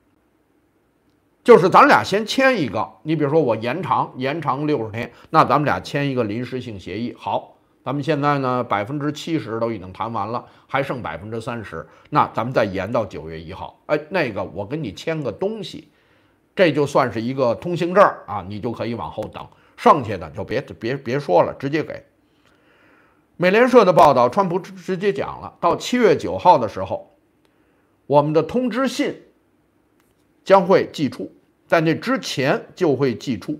就是咱俩先签一个，你比如说我延长60天，那咱们俩签一个临时性协议。好，咱们现在呢70%都已经谈完了，还剩30%，那咱们再延到9月1号。哎，那个我跟你签个东西，这就算是一个通行证啊，你就可以往后等，剩下的就别说了，直接给。美联社的报道，川普直接讲了，到7月9号的时候，我们的通知信将会寄出，在那之前就会寄出。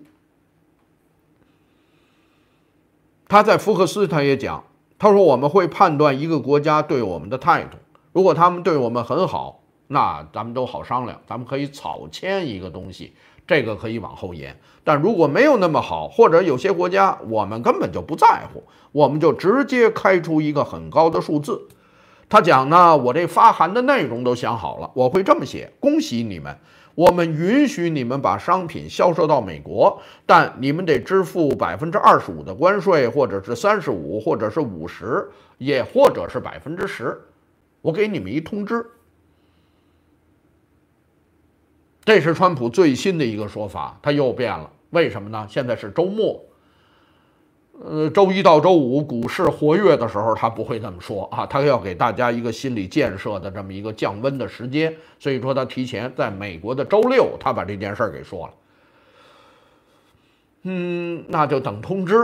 他在福克斯他也讲，他说我们会判断一个国家对我们的态度，如果他们对我们很好，那咱们都好商量，咱们可以草签一个东西，这个可以往后延。但如果没有那么好，或者有些国家我们根本就不在乎，我们就直接开出一个很高的数字。他讲呢，我这发函的内容都想好了，我会这么写：恭喜你们，我们允许你们把商品销售到美国，但你们得支付25%的关税，或者是35%，或者是50%，也或者是10%。我给你们一通知。这是川普最新的一个说法，他又变了。为什么呢？现在是周末，周一到周五股市活跃的时候，他不会这么说啊，他要给大家一个心理建设的这么一个降温的时间，所以说他提前在美国的周六，他把这件事给说了。那就等通知。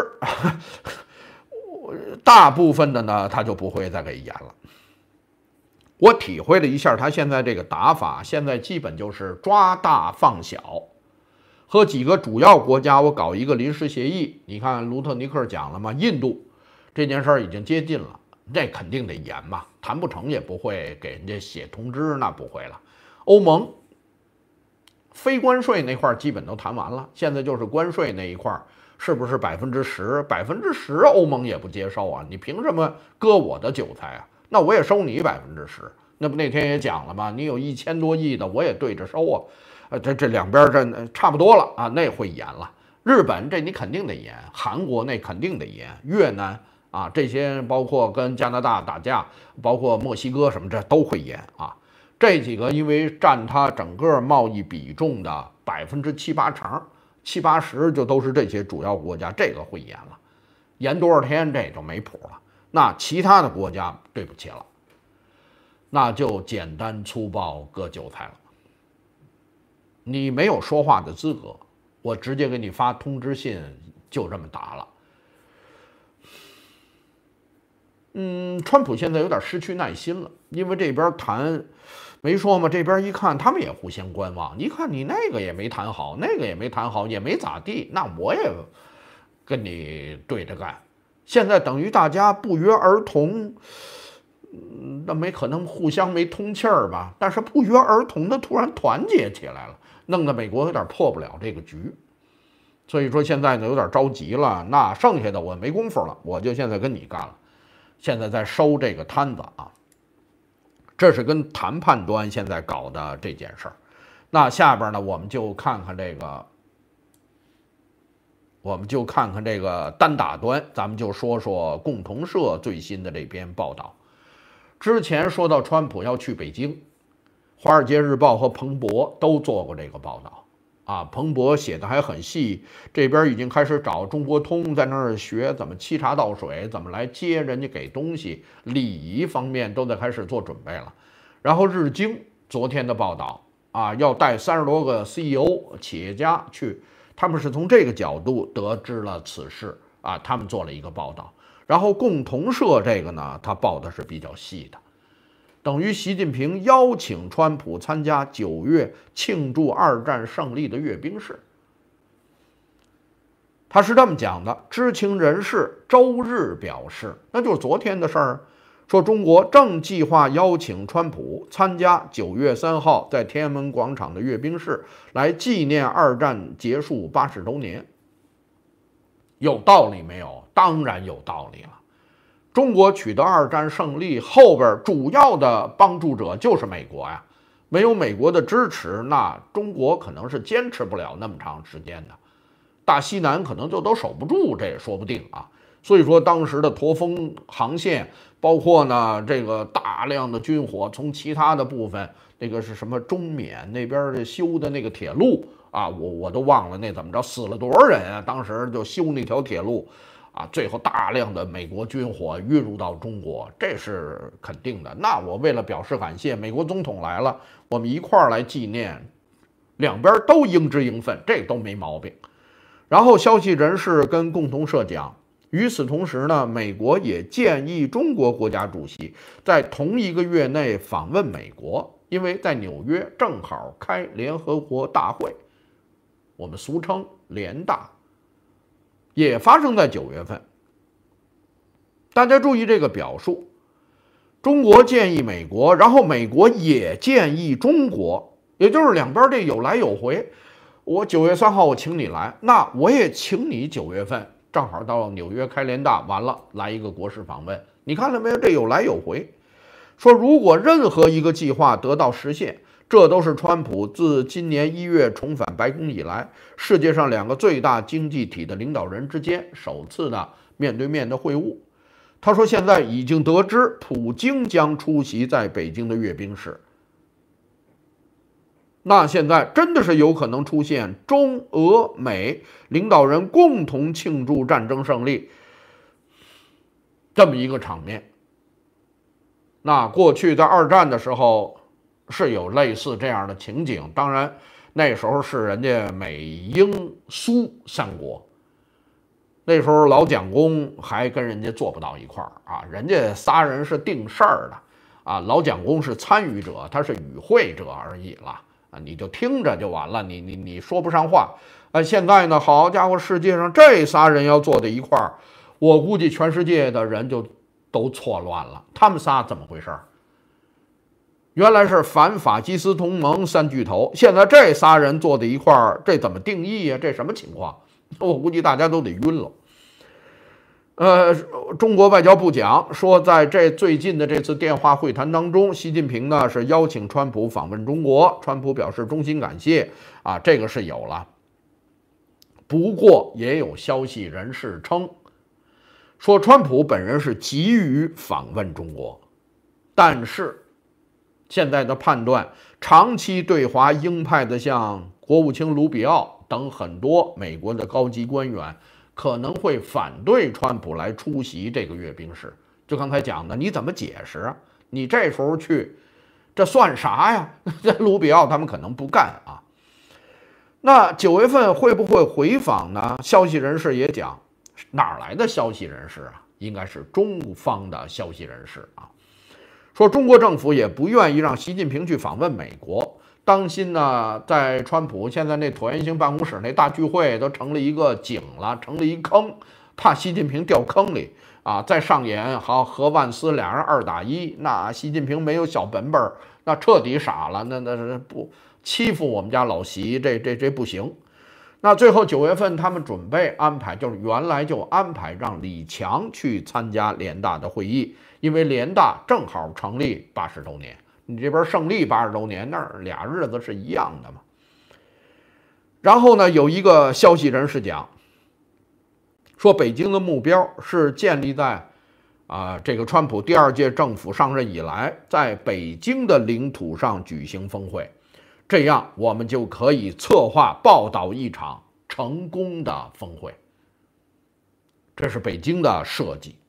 大部分的呢，他就不会再给延了。我体会了一下他现在这个打法，现在基本就是抓大放小，和几个主要国家我搞一个临时协议。你看卢特尼克讲了嘛，印度这件事儿已经接近了，这肯定得延嘛，谈不成也不会给人家写通知，那不会了。欧盟非关税那块基本都谈完了，现在就是关税那一块是不是10%？10%欧盟也不接受啊，你凭什么割我的韭菜啊？那我也收你10%，那不那天也讲了吗？你有1000多亿的，我也对着收啊。这两边这差不多了啊，那会延了。日本这你肯定得延，韩国那肯定得延，越南啊这些包括跟加拿大打架，包括墨西哥什么这都会延啊。这几个因为占它整个贸易比重的7-8%，70-80%就都是这些主要国家，这个会延了，延多少天这就没谱了。那其他的国家对不起了，那就简单粗暴割韭菜了。你没有说话的资格，我直接给你发通知信，就这么打了。川普现在有点失去耐心了，因为这边谈没说嘛，这边一看他们也互相观望，一看你那个也没谈好，那个也没谈好，也没咋地，那我也跟你对着干。现在等于大家不约而同，那没可能互相没通气儿吧？但是不约而同的突然团结起来了，弄得美国有点破不了这个局。所以说现在呢有点着急了，那剩下的我没工夫了，我就现在跟你干了。现在在收这个摊子啊，这是跟谈判端现在搞的这件事儿。那下边呢，我们就看看这个单打端，咱们就说说共同社最新的这篇报道。之前说到川普要去北京，《华尔街日报》和彭博都做过这个报道。 啊，彭博写的还很细，这边已经开始找中国通在那儿学怎么沏茶倒水，怎么来接人家给东西，礼仪方面都在开始做准备了。然后日经昨天的报道啊，要带30多个 CEO 企业家去，他们是从这个角度得知了此事啊，他们做了一个报道。然后共同社这个呢，他报的是比较细的。等于习近平邀请川普参加9月庆祝2战胜利的阅兵式。他是这么讲的：知情人士周日表示，那就是昨天的事儿，说中国正计划邀请川普参加9月3号在天安门广场的阅兵式，来纪念2战结束80周年。有道理没有？当然有道理了。中国取得2战胜利后边主要的帮助者就是美国呀，没有美国的支持，那中国可能是坚持不了那么长时间的，大西南可能就都守不住，这也说不定啊。所以说当时的驼峰航线，包括呢这个大量的军火从其他的部分，那个是什么中缅那边修的那个铁路啊，我都忘了那怎么着，死了多少人啊？当时就修那条铁路。啊，最后大量的美国军火运入到中国，这是肯定的。那我为了表示感谢，美国总统来了，我们一块儿来纪念，两边都应知应分，这都没毛病。然后消息人士跟共同社讲，与此同时呢，美国也建议中国国家主席在同一个月内访问美国，因为在纽约正好开联合国大会，我们俗称联大。也发生在9月份。大家注意这个表述，中国建议美国，然后美国也建议中国，也就是两边这有来有回。我9月3号我请你来，那我也请你9月份正好到纽约开联大，完了来一个国事访问。你看了没有？这有来有回。说如果任何一个计划得到实现，这都是川普自今年1月重返白宫以来，世界上2个最大经济体的领导人之间首次的面对面的会晤。他说，现在已经得知普京将出席在北京的阅兵式。那现在真的是有可能出现中俄美领导人共同庆祝战争胜利这么一个场面。那过去在2战的时候是有类似这样的情景，当然那时候是人家美英苏3国，那时候老蒋公还跟人家做不到一块儿啊，人家仨人是定事儿的啊，老蒋公是参与者，他是与会者而已了啊，你就听着就完了，你说不上话。现在呢，好家伙，世界上这仨人要坐在一块儿，我估计全世界的人就都错乱了，他们仨怎么回事？原来是反法西斯同盟3巨头，现在这仨人坐在一块儿，这怎么定义呀？这什么情况？我估计大家都得晕了。中国外交部讲说，在这最近的这次电话会谈当中，习近平呢是邀请川普访问中国，川普表示衷心感谢啊，这个是有了。不过也有消息人士称，说川普本人是急于访问中国，但是现在的判断，长期对华鹰派的像国务卿卢比奥等很多美国的高级官员可能会反对川普来出席这个阅兵式。就刚才讲的，你怎么解释啊？你这时候去，这算啥呀？这卢比奥他们可能不干啊。那9月份会不会回访呢？消息人士也讲，哪来的消息人士啊？应该是中方的消息人士啊。说中国政府也不愿意让习近平去访问美国，当心呢，在川普现在那椭圆形办公室那大聚会都成了一个井了，成了一坑，怕习近平掉坑里啊！再上演好和万斯俩人2打1，那习近平没有小本本，那彻底傻了，那不欺负我们家老习，这不行。那最后9月份他们准备安排，就是原来就安排让李强去参加联大的会议，因为联大正好成立80周年，你这边胜利80周年，那俩日子是一样的嘛。然后呢，有一个消息人士讲，说北京的目标是建立在这个川普第2届政府上任以来，在北京的领土上举行峰会。 这样我们就可以策划报道一场成功的峰会。这是北京的设计。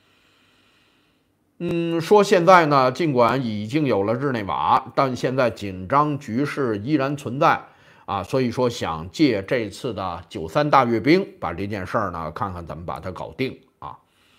说现在呢，尽管已经有了日内瓦，但现在紧张局势依然存在啊，所以说想借这次的93大阅兵，把这件事儿呢，看看怎么把它搞定啊。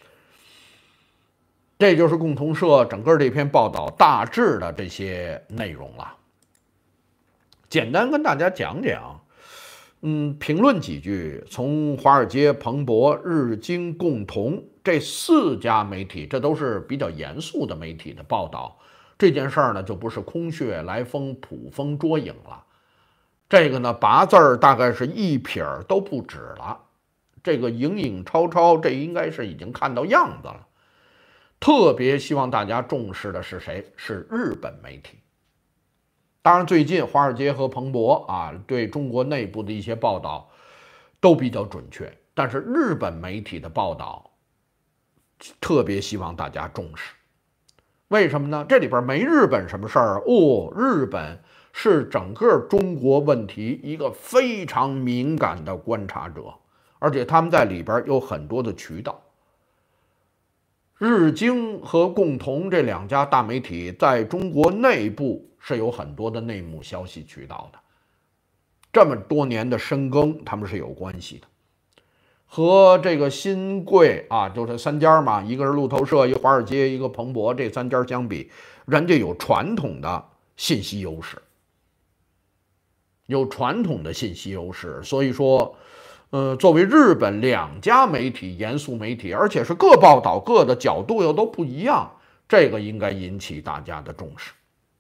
这就是共同社整个这篇报道大致的这些内容了。简单跟大家讲讲，评论几句，从华尔街、彭博、日经、共同这4家媒体，这都是比较严肃的媒体的报道。这件事儿呢，就不是空穴来风、捕风捉影了。这个呢，8字儿大概是1撇都不止了。这个影影绰绰，这应该是已经看到样子了。特别希望大家重视的是谁？是日本媒体。当然，最近华尔街和彭博啊，对中国内部的一些报道都比较准确，但是日本媒体的报道特别希望大家重视。为什么呢？这里边没日本什么事儿哦，日本是整个中国问题一个非常敏感的观察者，而且他们在里边有很多的渠道。日经和共同这2家大媒体在中国内部是有很多的内幕消息渠道的，这么多年的深耕，他们是有关系的。和这个新贵啊，就这3家嘛，一个是路透社，一个华尔街，一个彭博，这3家相比，人家有传统的信息优势，所以说，作为日本2家媒体，严肃媒体，而且是各报道各的角度又都不一样，这个应该引起大家的重视。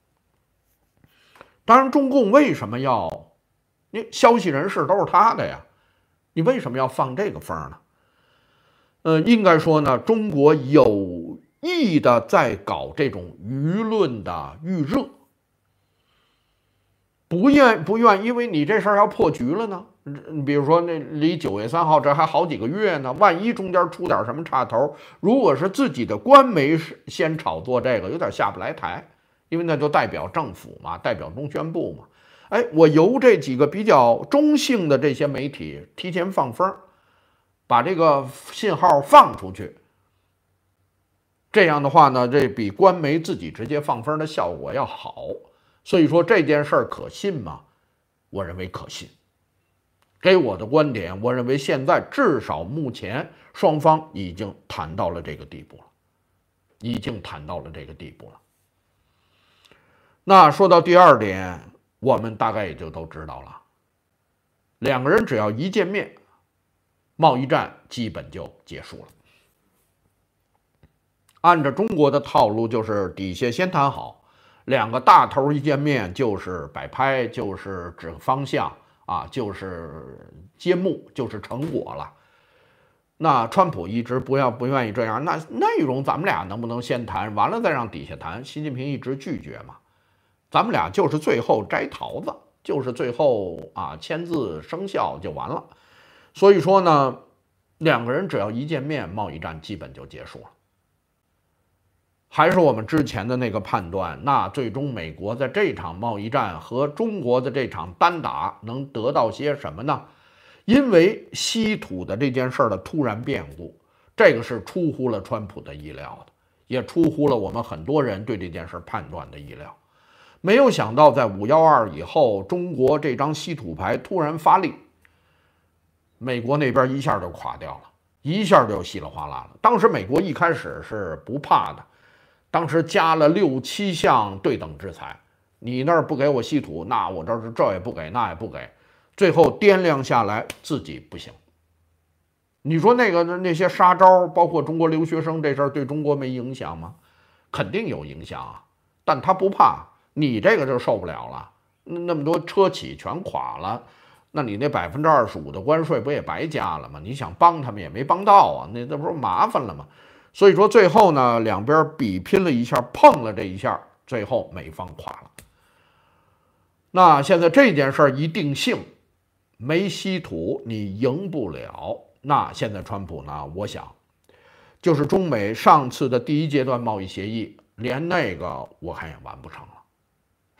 当然，中共为什么要？消息人士都是他的呀，你为什么要放这个风呢？应该说呢，中国有意的在搞这种舆论的预热，不愿，因为你这事儿要破局了呢。比如说，那离9月3号这还好几个月呢，万一中间出点什么岔头，如果是自己的官媒先炒作这个，有点下不来台，因为那就代表政府嘛，代表中宣部嘛。哎，我由这几个比较中性的这些媒体提前放风，把这个信号放出去，这样的话呢，这比官媒自己直接放风的效果要好。所以说这件事儿可信吗？我认为可信。给我的观点，我认为现在至少目前双方已经谈到了这个地步了，那说到第2点，我们大概也就都知道了，2个人只要一见面，贸易战基本就结束了。按照中国的套路，就是底下先谈好，2个大头一见面就是摆拍，就是指方向啊，就是揭幕，就是成果了。那川普一直不愿意这样，那内容咱们俩能不能先谈，完了再让底下谈？习近平一直拒绝嘛。咱们俩就是最后摘桃子，就是最后签字生效就完了。所以说呢，2个人只要一见面，贸易战基本就结束了。还是我们之前的那个判断，那最终美国在这场贸易战和中国的这场单打能得到些什么呢？因为稀土的这件事的突然变故，这个是出乎了川普的意料的，也出乎了我们很多人对这件事判断的意料。没有想到在512以后，中国这张稀土牌突然发力，美国那边一下就垮掉了，一下就稀里哗啦了。当时美国一开始是不怕的，当时加了6、7项对等制裁，你那儿不给我稀土，那我这也不给，那也不给，最后掂量下来自己不行。你说那些杀招，包括中国留学生这事儿，对中国没影响吗？肯定有影响啊，但他不怕，你这个就受不了了，那么多车企全垮了，那你那25%的关税不也白加了吗？你想帮他们也没帮到啊，那不是麻烦了吗？所以说最后呢，两边比拼了一下，碰了这一下，最后美方垮了。那现在这件事儿一定性，没稀土你赢不了。那现在川普呢，我想就是中美上次的第1阶段贸易协议，连那个我看也完不成了，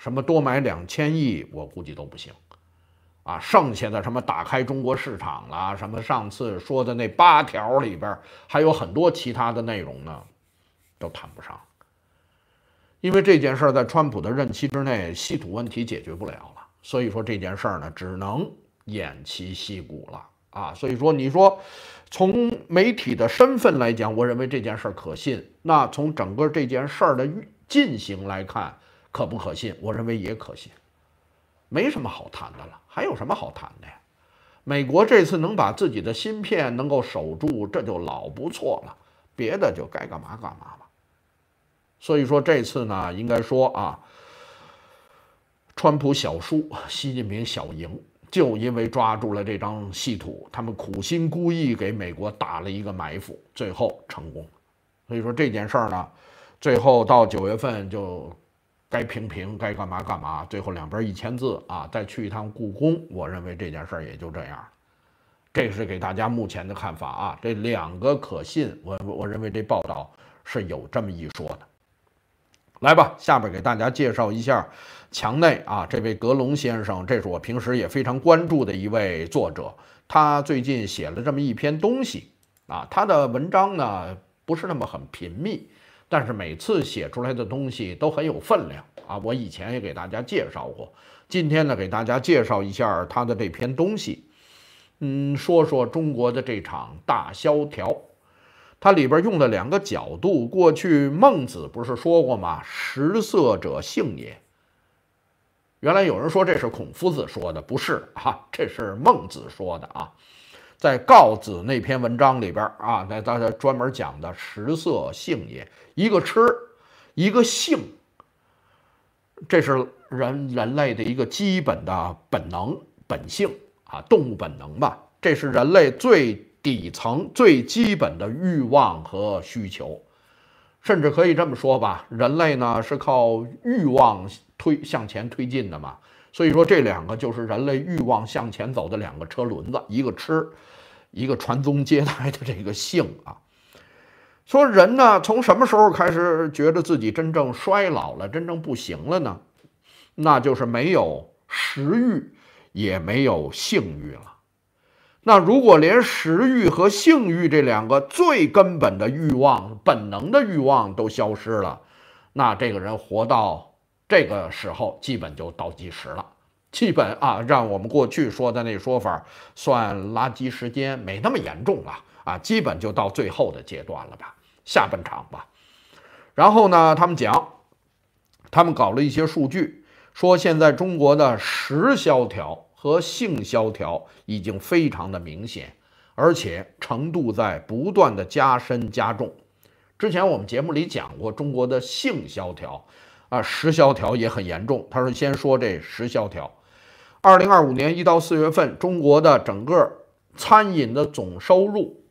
什么多买2000亿，我估计都不行啊。剩下的什么打开中国市场啦，什么上次说的那8条里边还有很多其他的内容呢，都谈不上。因为这件事在川普的任期之内，稀土问题解决不了了，所以说这件事呢，只能偃旗息鼓了啊。所以说，你说从媒体的身份来讲，我认为这件事可信。那从整个这件事的进行来看，可不可信？我认为也可信，没什么好谈的了。还有什么好谈的呀？美国这次能把自己的芯片能够守住，这就老不错了，别的就该干嘛干嘛吧。所以说这次呢，应该说啊，川普小输，习近平小赢，就因为抓住了这张稀土，他们苦心孤诣给美国打了一个埋伏，最后成功。所以说这件事儿呢，最后到9月份就该评，该干嘛干嘛，最后两边1000字啊，再去一趟故宫，我认为这件事儿也就这样。这是给大家目前的看法啊，这2个可信，我认为这报道是有这么一说的。来吧，下边给大家介绍一下墙内啊，这位格隆先生，这是我平时也非常关注的一位作者，他最近写了这么一篇东西啊，他的文章呢不是那么很频密，但是每次写出来的东西都很有分量啊，我以前也给大家介绍过，今天呢给大家介绍一下他的这篇东西，说说中国的这场大萧条。它里边用了2个角度。过去孟子不是说过吗？食色者性也。原来有人说这是孔夫子说的，不是啊，这是孟子说的啊。在告子那篇文章里边啊，大家专门讲的食色性也，一个吃，一个性，这是人类的一个基本的本能本性啊，动物本能吧，这是人类最底层最基本的欲望和需求，甚至可以这么说吧，人类呢是靠欲望向前推进的嘛，所以说这2个就是人类欲望向前走的2个车轮子，一个吃，一个传宗接代的这个性啊。说人呢从什么时候开始觉得自己真正衰老了，真正不行了呢？那就是没有食欲，也没有性欲了。那如果连食欲和性欲这2个最根本的欲望、本能的欲望都消失了，那这个人活到这个时候基本就倒计时了，基本啊，让我们过去说的那说法算垃圾时间没那么严重了啊，基本就到最后的阶段了吧，下半场吧。然后呢，他们搞了一些数据，说现在中国的食萧条和性萧条已经非常的明显，而且程度在不断的加深加重。之前我们节目里讲过中国的性萧条啊，食萧条也很严重。他说先说这食萧条，2025年1到4月份，中国的整个餐饮的总收入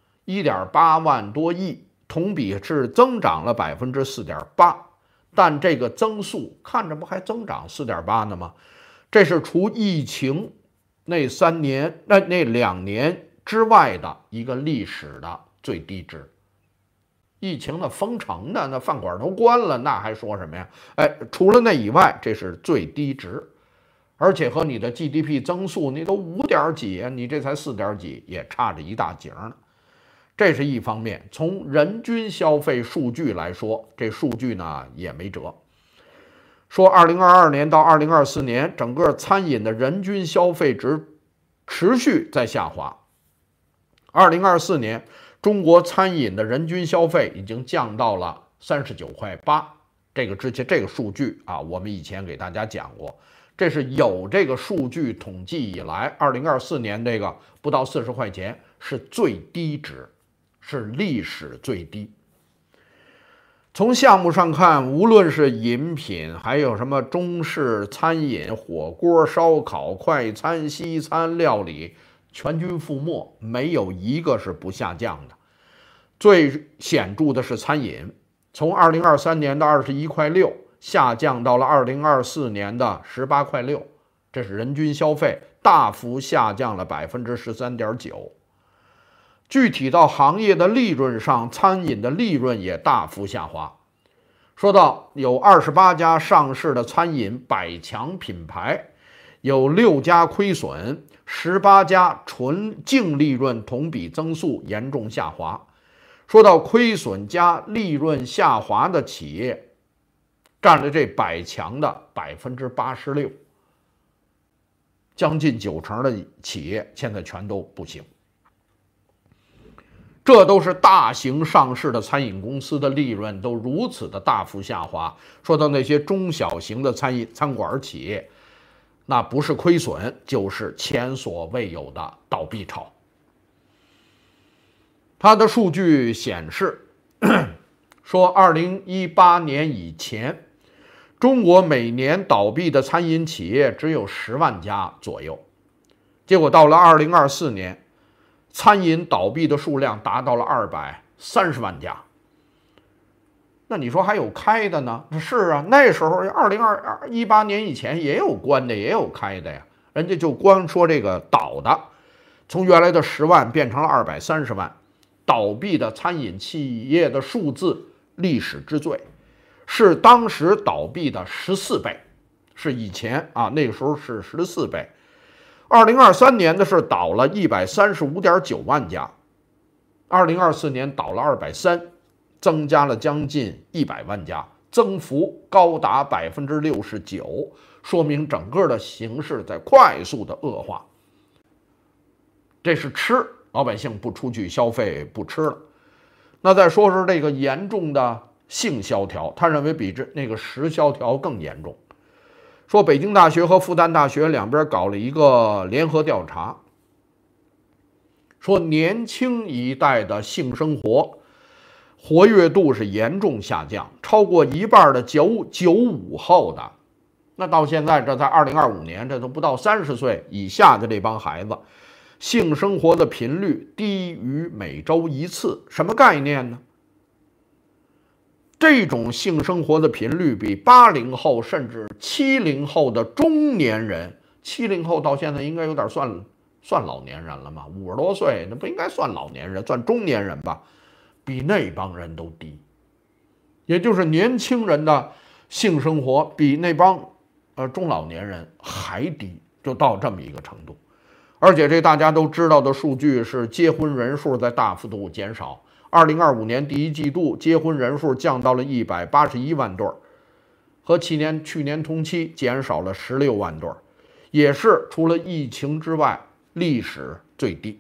1.8万多亿，同比是增长了4.8%，但这个增速看着不还增长4.8%呢吗？这是除疫情那2年之外的一个历史的最低值。疫情的封城的那饭馆都关了，那还说什么呀？除了那以外，这是最低值，而且和你的 GDP 增速你都5点几，你这才4点几，也差着一大截呢。这是一方面。从人均消费数据来说，这数据呢也没辙。说2022年到2024年，整个餐饮的人均消费值持续在下滑。2024年，中国餐饮的人均消费已经降到了39.8块。之前这个数据啊，我们以前给大家讲过，这是有这个数据统计以来，2024年这个不到40块钱是最低值，是历史最低。从项目上看，无论是饮品，还有什么中式餐饮、火锅、烧烤、快餐、西餐料理，全军覆没，没有一个是不下降的。最显著的是餐饮，从2023年的21.6块下降到了2024年的18.6块，这是人均消费大幅下降了13.9%。具体到行业的利润上，餐饮的利润也大幅下滑。 说到有28家上市的餐饮百强品牌，有6家亏损，18家纯净利润同比增速严重下滑。说到亏损加利润下滑的企业，占了这百强的86%，将近90%的企业现在全都不行。这都是大型上市的餐饮公司的利润都如此的大幅下滑。说到那些中小型的餐馆企业，那不是亏损，就是前所未有的倒闭潮。它的数据显示，说2018年以前，中国每年倒闭的餐饮企业只有10万家左右，结果到了2024年，餐饮倒闭的数量达到了230万家。那你说还有开的呢？是啊，那时候2018年以前也有关的，也有开的呀。人家就光说这个倒的，从原来的10万变成了230万，倒闭的餐饮企业的数字历史之最，是当时倒闭的14倍，是以前啊那个时候是14倍。2023年的是倒了135.9万家，2024年倒了230，增加了将近100万家，增幅高达69%，说明整个的形势在快速的恶化。这是吃，老百姓不出去消费不吃了。那再说说这个严重的性萧条，他认为比那个食萧条更严重。说北京大学和复旦大学两边搞了一个联合调查，说年轻一代的性生活活跃度是严重下降，超过一半的95后的，那到现在这在2025年，这都不到30岁以下的这帮孩子，性生活的频率低于每周1次，什么概念呢？这种性生活的频率比80后甚至70后的中年人，70后到现在应该有点算老年人了嘛，50多岁那不应该算老年人，算中年人吧，比那帮人都低。也就是年轻人的性生活比那帮中老年人还低，就到这么一个程度。而且这大家都知道的数据是，结婚人数在大幅度减少。2025年第1季度结婚人数降到了181万对，和去年同期减少了16万对，也是除了疫情之外历史最低。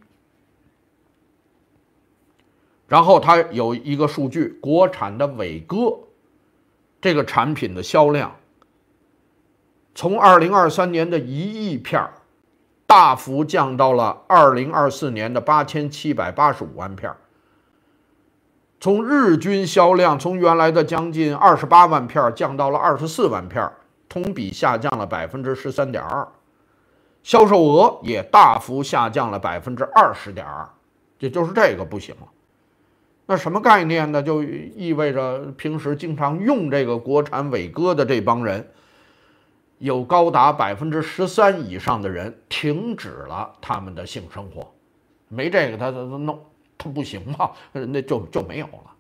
然后它有一个数据，国产的伟哥这个产品的销量，从2023年的1亿片大幅降到了2024年的8785万片。从日均销量从原来的将近28万片降到了24万片，同比下降了13.2%，销售额也大幅下降了20.2%，也就是这个不行了。那什么概念呢？就意味着平时经常用这个国产伟哥的这帮人，有高达13%以上的人停止了他们的性生活，没这个他弄。它不行嘛，那就没有了。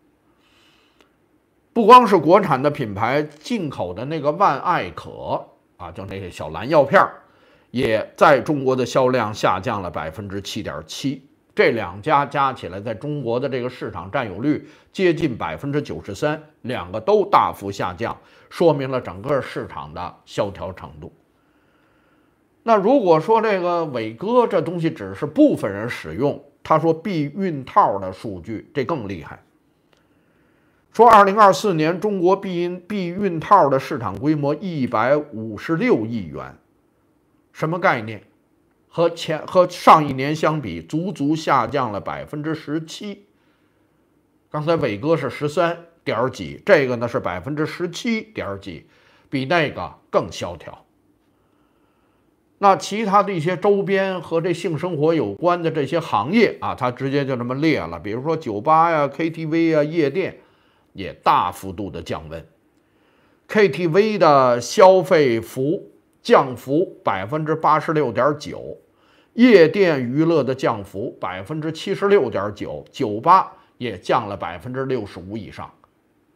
不光是国产的品牌，进口的那个万艾可啊，就那个小蓝药片，也在中国的销量下降了7.7%。这两家加起来，在中国的这个市场占有率接近93%，两个都大幅下降，说明了整个市场的萧条程度。那如果说这个伟哥这东西只是部分人使用，他说避孕套的数据这更厉害，说2024年中国避孕套的市场规模156亿元，什么概念？和上一年相比，足足下降了17%。刚才伟哥是13点几，这个呢是17点几，比那个更萧条。那其他的一些周边和这性生活有关的这些行业啊，它直接就这么列了，比如说酒吧呀、KTV 啊、夜店，也大幅度的降温。KTV 的消费降幅86.9%，夜店娱乐的降幅76.9%，酒吧也降了65%以上。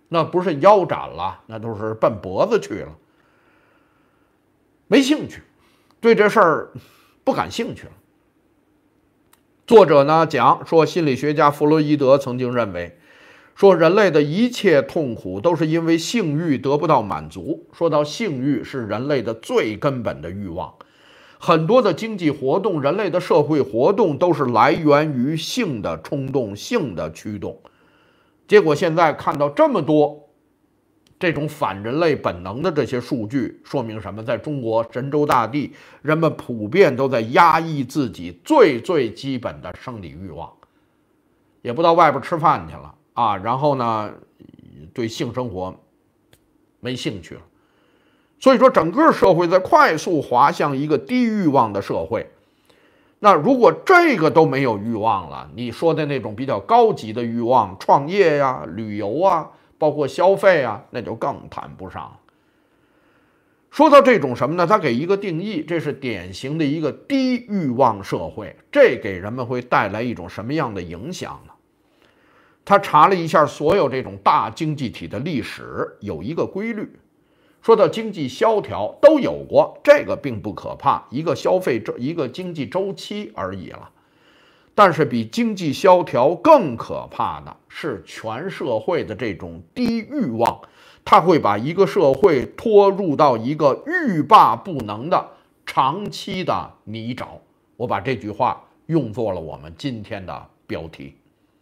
那不是腰斩了，那都是奔脖子去了，没兴趣，对这事儿不感兴趣了。作者呢讲说，心理学家弗洛伊德曾经认为，说人类的一切痛苦都是因为性欲得不到满足。说到性欲是人类的最根本的欲望，很多的经济活动、人类的社会活动都是来源于性的冲动、性的驱动。结果现在看到这么多这种反人类本能的这些数据，说明什么？在中国神州大地，人们普遍都在压抑自己最基本的生理欲望，也不到外边吃饭去了啊，然后呢，对性生活没兴趣了。所以说，整个社会在快速滑向一个低欲望的社会。那如果这个都没有欲望了，你说的那种比较高级的欲望，创业呀、旅游啊，包括消费啊，那就更谈不上了。说到这种什么呢？他给一个定义，这是典型的一个低欲望社会。这给人们会带来一种什么样的影响呢？他查了一下所有这种大经济体的历史，有一个规律。说到经济萧条都有过，这个并不可怕，一个经济周期而已了。但是比经济萧条更可怕的是全社会的这种低欲望，它会把一个社会拖入到一个欲罢不能的长期的泥沼。我把这句话用作了我们今天的标题。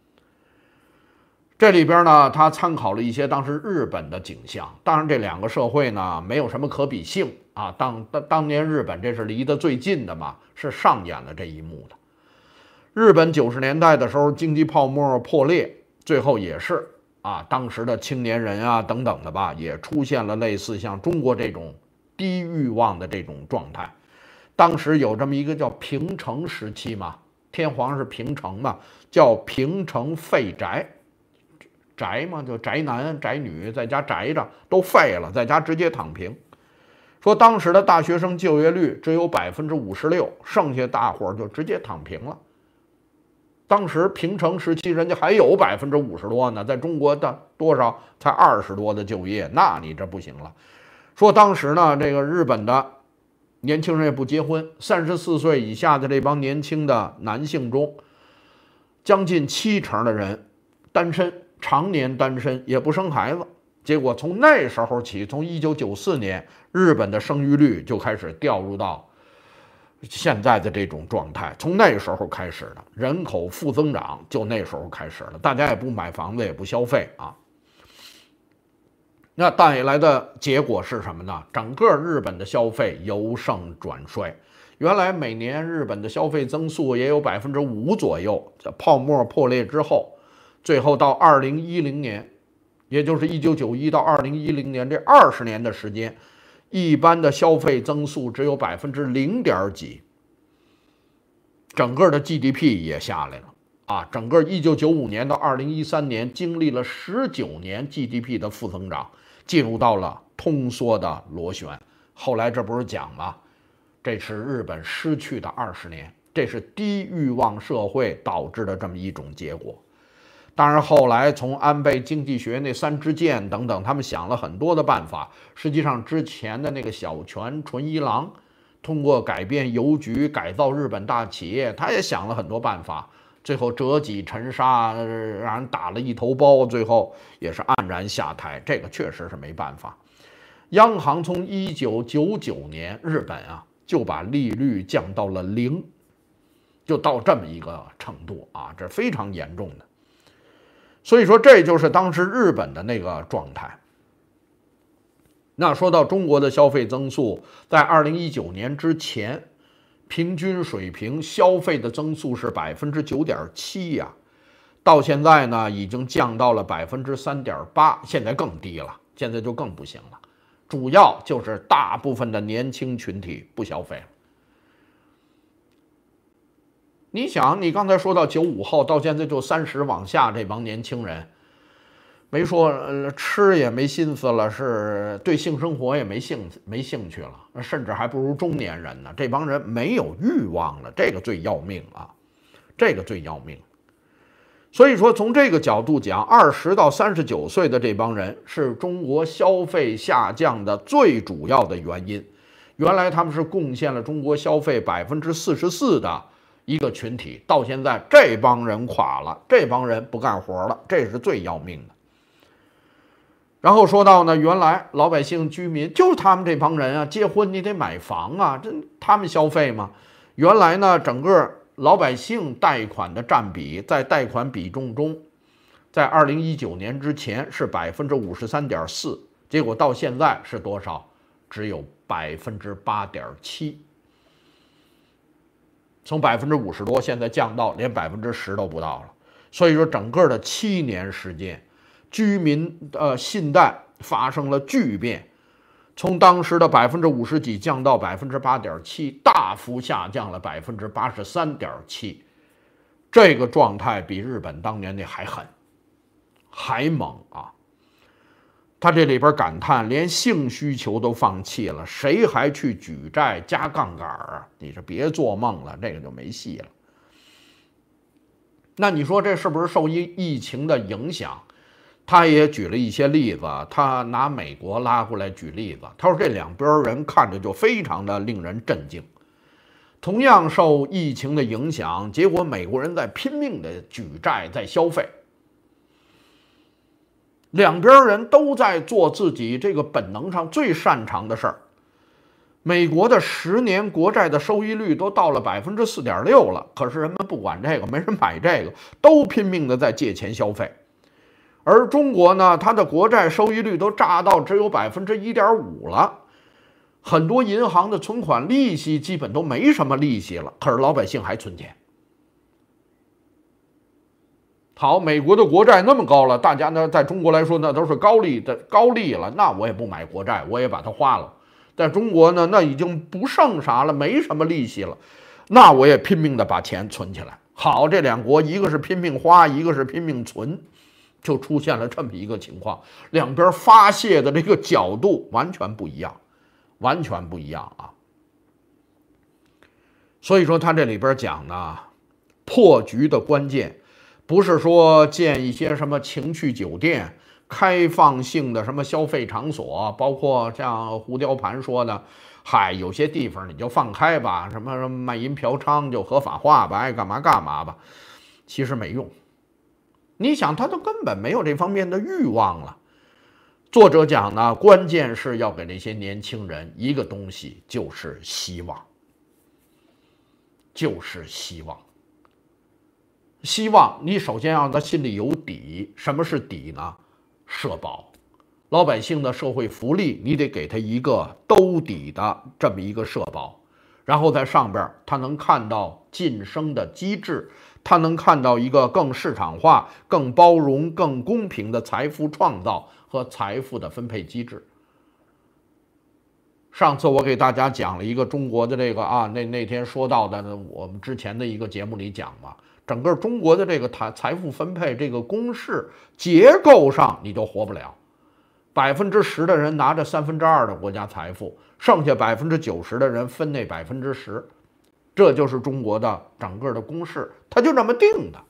这里边呢，他参考了一些当时日本的景象，当然这两个社会呢没有什么可比性啊。当年日本这是离得最近的嘛，是上演了这一幕的。日本90年代的时候，经济泡沫破裂，最后也是啊，当时的青年人啊等等的吧，也出现了类似像中国这种低欲望的这种状态。当时有这么一个叫平成时期嘛，天皇是平成嘛，叫平成废宅。宅嘛，就宅男宅女在家宅着都废了，在家直接躺平。说当时的大学生就业率只有56%，剩下大伙儿就直接躺平了。当时平成时期人家还有50%多呢，在中国的多少才20多的就业，那你这不行了。说当时呢，这个日本的年轻人也不结婚，34岁以下的这帮年轻的男性中，将近70%的人单身。常年单身也不生孩子，结果从那时候起，从1994年，日本的生育率就开始掉入到现在的这种状态。从那时候开始的人口负增长，就那时候开始了，大家也不买房子，也不消费啊。那带来的结果是什么呢？整个日本的消费由盛转衰。原来每年日本的消费增速也有5%左右，在泡沫破裂之后。最后到2010年，也就是1991到2010年这20年的时间，一般的消费增速只有0点几，整个的 GDP 也下来了啊！整个1995年到2013年经历了19年 GDP 的负增长，进入到了通缩的螺旋。后来这不是讲吗？这是日本失去的20年，这是低欲望社会导致的这么一种结果。当然，后来从安倍经济学那3支箭等等，他们想了很多的办法。实际上，之前的那个小泉纯一郎，通过改变邮局、改造日本大企业，他也想了很多办法。最后折戟沉沙，让人打了一头包，最后也是黯然下台。这个确实是没办法。央行从1999年，日本啊就把利率降到了0，就到这么一个程度啊，这非常严重的。所以说，这就是当时日本的那个状态。那说到中国的消费增速，在2019年之前，平均水平消费的增速是9.7%呀，到现在呢已经降到了3.8%，现在更低了，现在就更不行了。主要就是大部分的年轻群体不消费了。你想，你刚才说到95后，到现在就30往下这帮年轻人，没说吃也没心思了，是对性生活也没兴趣了，甚至还不如中年人呢。这帮人没有欲望了，这个最要命啊，这个最要命。 所以说，从这个角度讲，20到39岁的这帮人是中国消费下降的最主要的原因。原来他们是贡献了中国消费44%的一个群体，到现在这帮人垮了，这帮人不干活了，这是最要命的。然后说到呢，原来老百姓居民就是他们这帮人啊，结婚你得买房啊，这他们消费嘛。原来呢，整个老百姓贷款的占比在贷款比重中，在2019年之前是53.4%，结果到现在是多少？只有8.7%，从50%多现在降到连10%都不到了。所以说，整个的7年时间，居民信贷发生了巨变，从当时的50%几降到8.7%，大幅下降了83.7%。这个状态比日本当年那还狠，还猛啊！他这里边感叹，连性需求都放弃了，谁还去举债加杠杆啊？你这别做梦了，这个就没戏了。那你说这是不是受疫情的影响？他也举了一些例子，他拿美国拉过来举例子，他说这两边人看着就非常的令人震惊。同样受疫情的影响，结果美国人在拼命的举债，在消费。两边人都在做自己这个本能上最擅长的事儿。美国的10年国债的收益率都到了4.6%了，可是人们不管这个，没人买这个，都拼命的在借钱消费。而中国呢，它的国债收益率都炸到只有1.5%了，很多银行的存款利息基本都没什么利息了，可是老百姓还存钱。好，美国的国债那么高了，大家呢在中国来说那都是高利了，那我也不买国债，我也把它花了。在中国呢，那已经不剩啥了，没什么利息了，那我也拼命的把钱存起来。好，这两国一个是拼命花，一个是拼命存，就出现了这么一个情况，两边发泄的这个角度完全不一样，完全不一样啊。所以说他这里边讲呢，破局的关键不是说建一些什么情趣酒店、开放性的什么消费场所，包括像胡雕盘说的，嗨，有些地方你就放开吧，什么卖淫嫖娼就合法化吧，爱干嘛干嘛吧，其实没用。你想，他都根本没有这方面的欲望了。作者讲呢，关键是要给那些年轻人一个东西，就是希望，就是希望。希望你首先让他心里有底。什么是底呢？社保，老百姓的社会福利，你得给他一个兜底的这么一个社保，然后在上边他能看到晋升的机制，他能看到一个更市场化、更包容、更公平的财富创造和财富的分配机制。上次我给大家讲了一个中国的这个那天说到的呢，我们之前的一个节目里讲嘛，整个中国的这个财富分配这个公式结构上你都活不了，10%的人拿着2/3的国家财富，剩下90%的人分那10%，这就是中国的整个的公式，它就这么定的。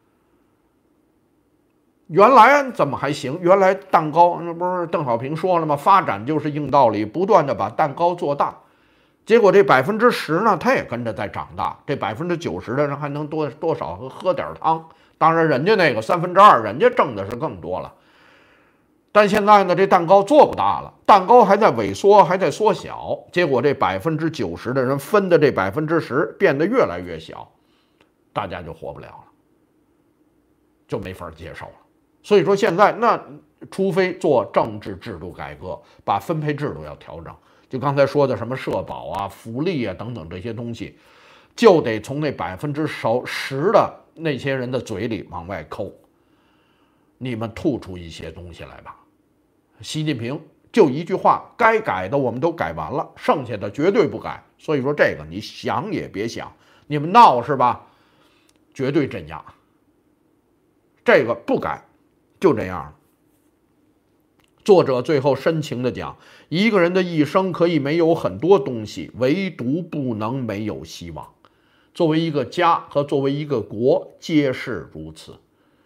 原来怎么还行？原来蛋糕，那不是邓小平说了吗？发展就是硬道理，不断的把蛋糕做大。结果这10%呢，它也跟着在长大。这90%的人还能多少喝点汤？当然，人家那个2/3，人家挣的是更多了。但现在呢，这蛋糕做不大了，蛋糕还在萎缩，还在缩小。结果这90%的人分的这10%变得越来越小，大家就活不了了，就没法接受了。所以说现在那，除非做政治制度改革，把分配制度要调整。就刚才说的什么社保啊、福利啊等等这些东西，就得从那10%的那些人的嘴里往外抠。你们吐出一些东西来吧。习近平就一句话，该改的我们都改完了，剩下的绝对不改。所以说这个你想也别想，你们闹是吧？绝对镇压。这个不改，就这样。作者最后深情地讲，一个人的一生可以没有很多东西，唯独不能没有希望。作为一个家和作为一个国，皆是如此。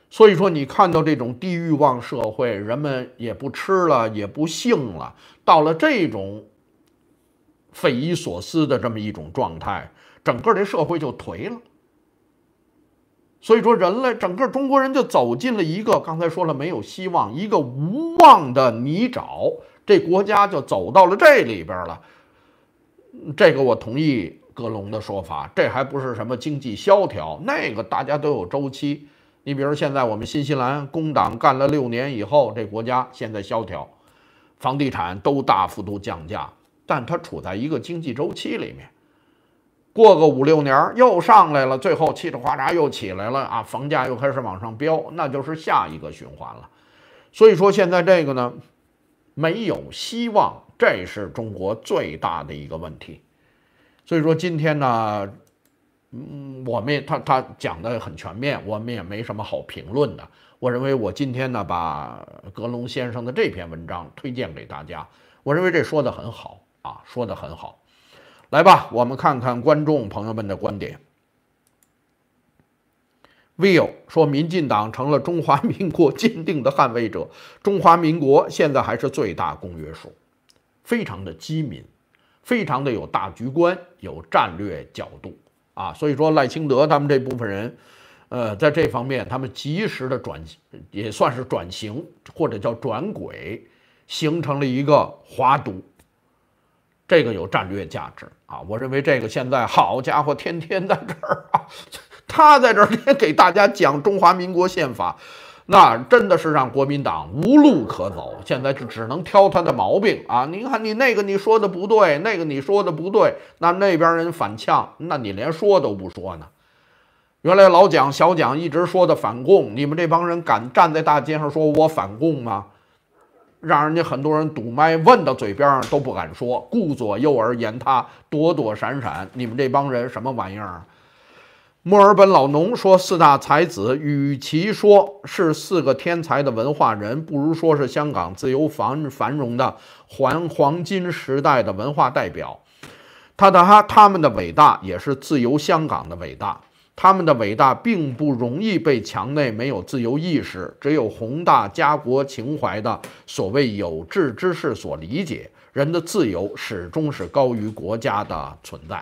所以说，你看到这种低欲望社会，人们也不吃了，也不性了，到了这种匪夷所思的这么一种状态，整个这社会就颓了。所以说，人类整个中国人就走进了一个刚才说了没有希望、一个无望的泥沼，这国家就走到了这里边了。这个我同意葛隆的说法，这还不是什么经济萧条，那个大家都有周期。你比如现在我们新西兰工党干了6年以后，这国家现在萧条，房地产都大幅度降价，但它处在一个经济周期里面。过个5、6年又上来了，最后嘁哩哗喳又起来了啊，房价又开始往上飙，那就是下一个循环了。所以说现在这个呢，没有希望，这是中国最大的一个问题。所以说今天呢，我们他讲的很全面，我们也没什么好评论的。我认为我今天呢，把葛隆先生的这篇文章推荐给大家，我认为这说的很好啊，说的很好。来吧，我们看看观众朋友们的观点。Will 说，民进党成了中华民国坚定的捍卫者，中华民国现在还是最大公约数，非常的机敏，非常的有大局观，有战略角度啊。所以说赖清德他们这部分人，在这方面他们及时的也算是转型或者叫转轨，形成了一个华独。这个有战略价值啊！我认为这个现在好家伙，天天在这儿啊，他在这儿给大家讲中华民国宪法，那真的是让国民党无路可走。现在就只能挑他的毛病啊！你看你那个你说的不对，那个你说的不对，那边人反呛，那你连说都不说呢。原来老蒋小蒋一直说的反共，你们这帮人敢站在大街上说我反共吗？让人家很多人堵麦，问到嘴边上都不敢说，顾左右而言他，躲躲闪闪。你们这帮人什么玩意儿啊？墨尔本老农说，4大才子与其说是4个天才的文化人，不如说是香港自由繁荣的黄金时代的文化代表。他们的伟大也是自由香港的伟大。他们的伟大并不容易被墙内没有自由意识、只有宏大家国情怀的所谓有志之士所理解。人的自由始终是高于国家的存在。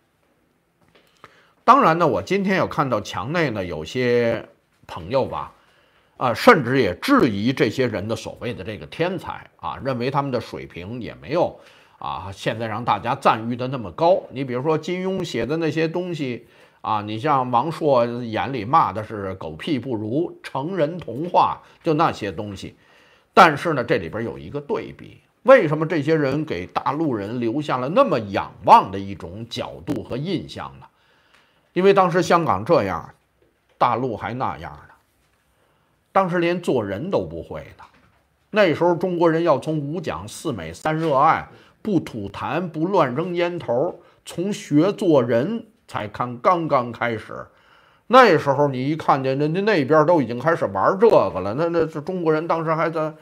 当然呢，我今天有看到墙内呢有些朋友吧，甚至也质疑这些人的所谓的这个天才啊，认为他们的水平也没有现在让大家赞誉的那么高。你比如说金庸写的那些东西。你像王朔眼里骂的是狗屁不如、成人童话，就那些东西。但是呢，这里边有一个对比，为什么这些人给大陆人留下了那么仰望的一种角度和印象呢？因为当时香港这样，大陆还那样呢，当时连做人都不会呢。那时候中国人要从5讲4美3热爱，不吐痰，不乱扔烟头，从学做人。才刚刚开始，那时候你一看见人家那边都已经开始玩这个了，那中国人当时还在，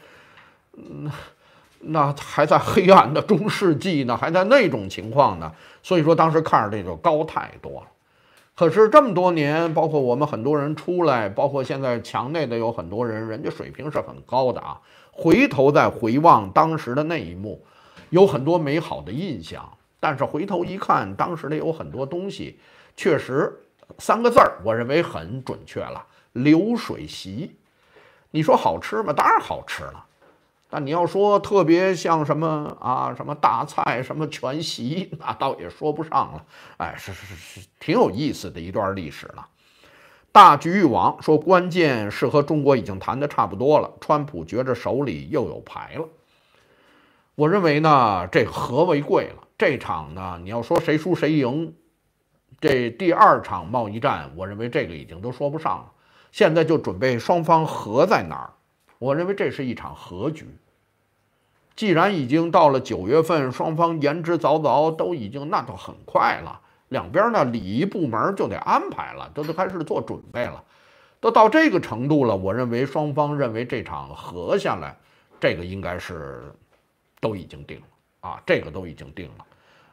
那还在黑暗的中世纪呢，还在那种情况呢。所以说当时看着这就高太多了。可是这么多年，包括我们很多人出来，包括现在墙内的有很多人，人家水平是很高的啊。回头再回望当时的那一幕，有很多美好的印象。但是回头一看，当时的有很多东西，确实3个字儿，我认为很准确了：流水席。你说好吃吗？当然好吃了。但你要说特别像什么什么大菜、什么全席，那倒也说不上了。哎，是挺有意思的一段历史了。大局域网说，关键是和中国已经谈得差不多了，川普觉着手里又有牌了。我认为呢，这和为贵了。这场呢，你要说谁输谁赢，这第2场贸易战，我认为这个已经都说不上了。现在就准备双方和在哪儿？我认为这是一场和局。既然已经到了9月份，双方言之凿凿，都已经那都很快了。两边呢，礼仪部门就得安排了，都开始做准备了，都到这个程度了。我认为双方认为这场和下来，这个应该是都已经定了。这个都已经定了，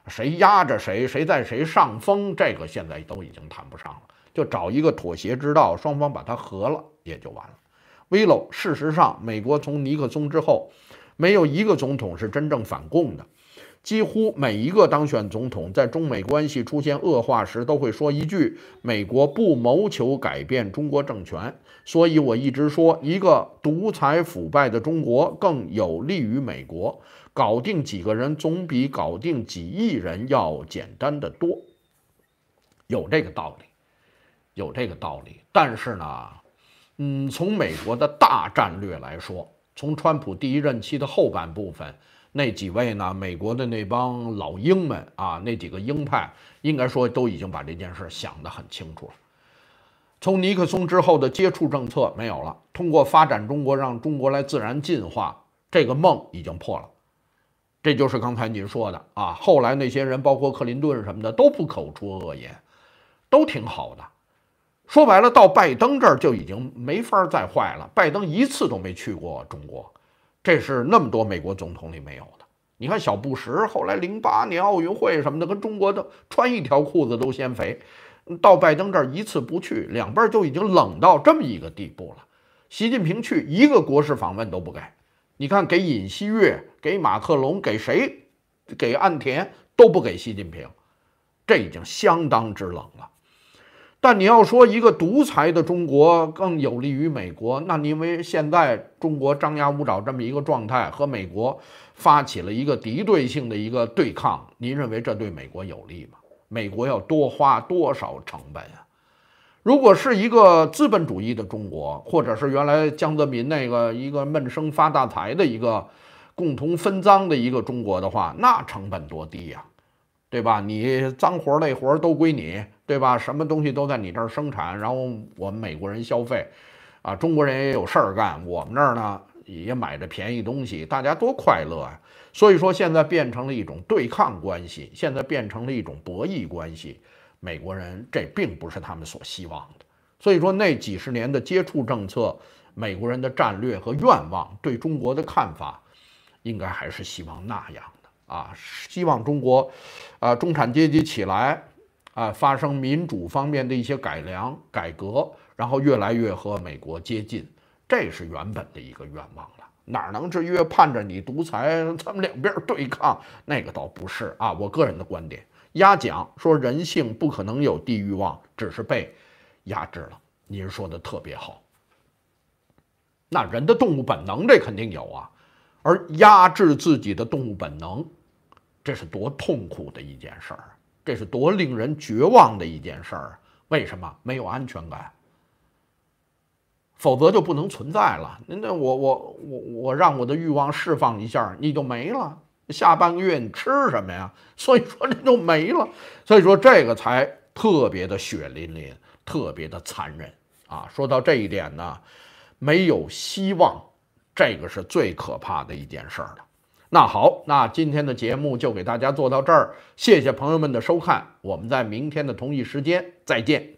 谁压着谁，谁在谁上风，这个现在都已经谈不上了，就找一个妥协之道，双方把它和了也就完了。Willow，事实上，美国从尼克松之后，没有一个总统是真正反共的。几乎每一个当选总统在中美关系出现恶化时，都会说一句：“美国不谋求改变中国政权。”所以我一直说，一个独裁腐败的中国更有利于美国。搞定几个人总比搞定几亿人要简单得多。有这个道理，有这个道理。但是呢，从美国的大战略来说，从川普第一任期的后半部分。那几位呢？美国的那帮老鹰们啊，那几个鹰派，应该说都已经把这件事想得很清楚了。从尼克松之后的接触政策没有了，通过发展中国让中国来自然进化，这个梦已经破了。这就是刚才您说的啊，后来那些人，包括克林顿什么的，都不口出恶言，都挺好的。说白了，到拜登这儿就已经没法再坏了。拜登一次都没去过中国。这是那么多美国总统里没有的。你看小布什后来08年奥运会什么的，跟中国的穿一条裤子都嫌肥，到拜登这儿一次不去，两边就已经冷到这么一个地步了。习近平去一个国事访问都不给，你看给尹锡悦、给马克龙、给谁、给岸田都不给习近平，这已经相当之冷了。但你要说一个独裁的中国更有利于美国，那因为现在中国张牙舞爪这么一个状态，和美国发起了一个敌对性的一个对抗，您认为这对美国有利吗？美国要多花多少成本啊？如果是一个资本主义的中国，或者是原来江泽民那个一个闷声发大财的一个共同分赃的一个中国的话，那成本多低呀，对吧？你脏活累活都归你，对吧？什么东西都在你这儿生产，然后我们美国人消费，啊，中国人也有事儿干，我们这儿呢也买着便宜东西，大家多快乐啊！所以说现在变成了一种对抗关系，现在变成了一种博弈关系，美国人这并不是他们所希望的。所以说那几十年的接触政策，美国人的战略和愿望对中国的看法，应该还是希望那样的啊，希望中国，中产阶级起来。发生民主方面的一些改良、改革，然后越来越和美国接近，这是原本的一个愿望了。哪能至于盼着你独裁，咱们两边对抗？那个倒不是啊，我个人的观点。压讲说人性不可能有低欲望，只是被压制了。您说的特别好。那人的动物本能这肯定有啊，而压制自己的动物本能，这是多痛苦的一件事儿。这是多令人绝望的一件事儿，为什么？没有安全感，否则就不能存在了。那我让我的欲望释放一下，你就没了。下半个月你吃什么呀？所以说这就没了。所以说这个才特别的血淋淋，特别的残忍啊！说到这一点呢，没有希望，这个是最可怕的一件事儿了。那好，那今天的节目就给大家做到这儿，谢谢朋友们的收看，我们在明天的同一时间再见。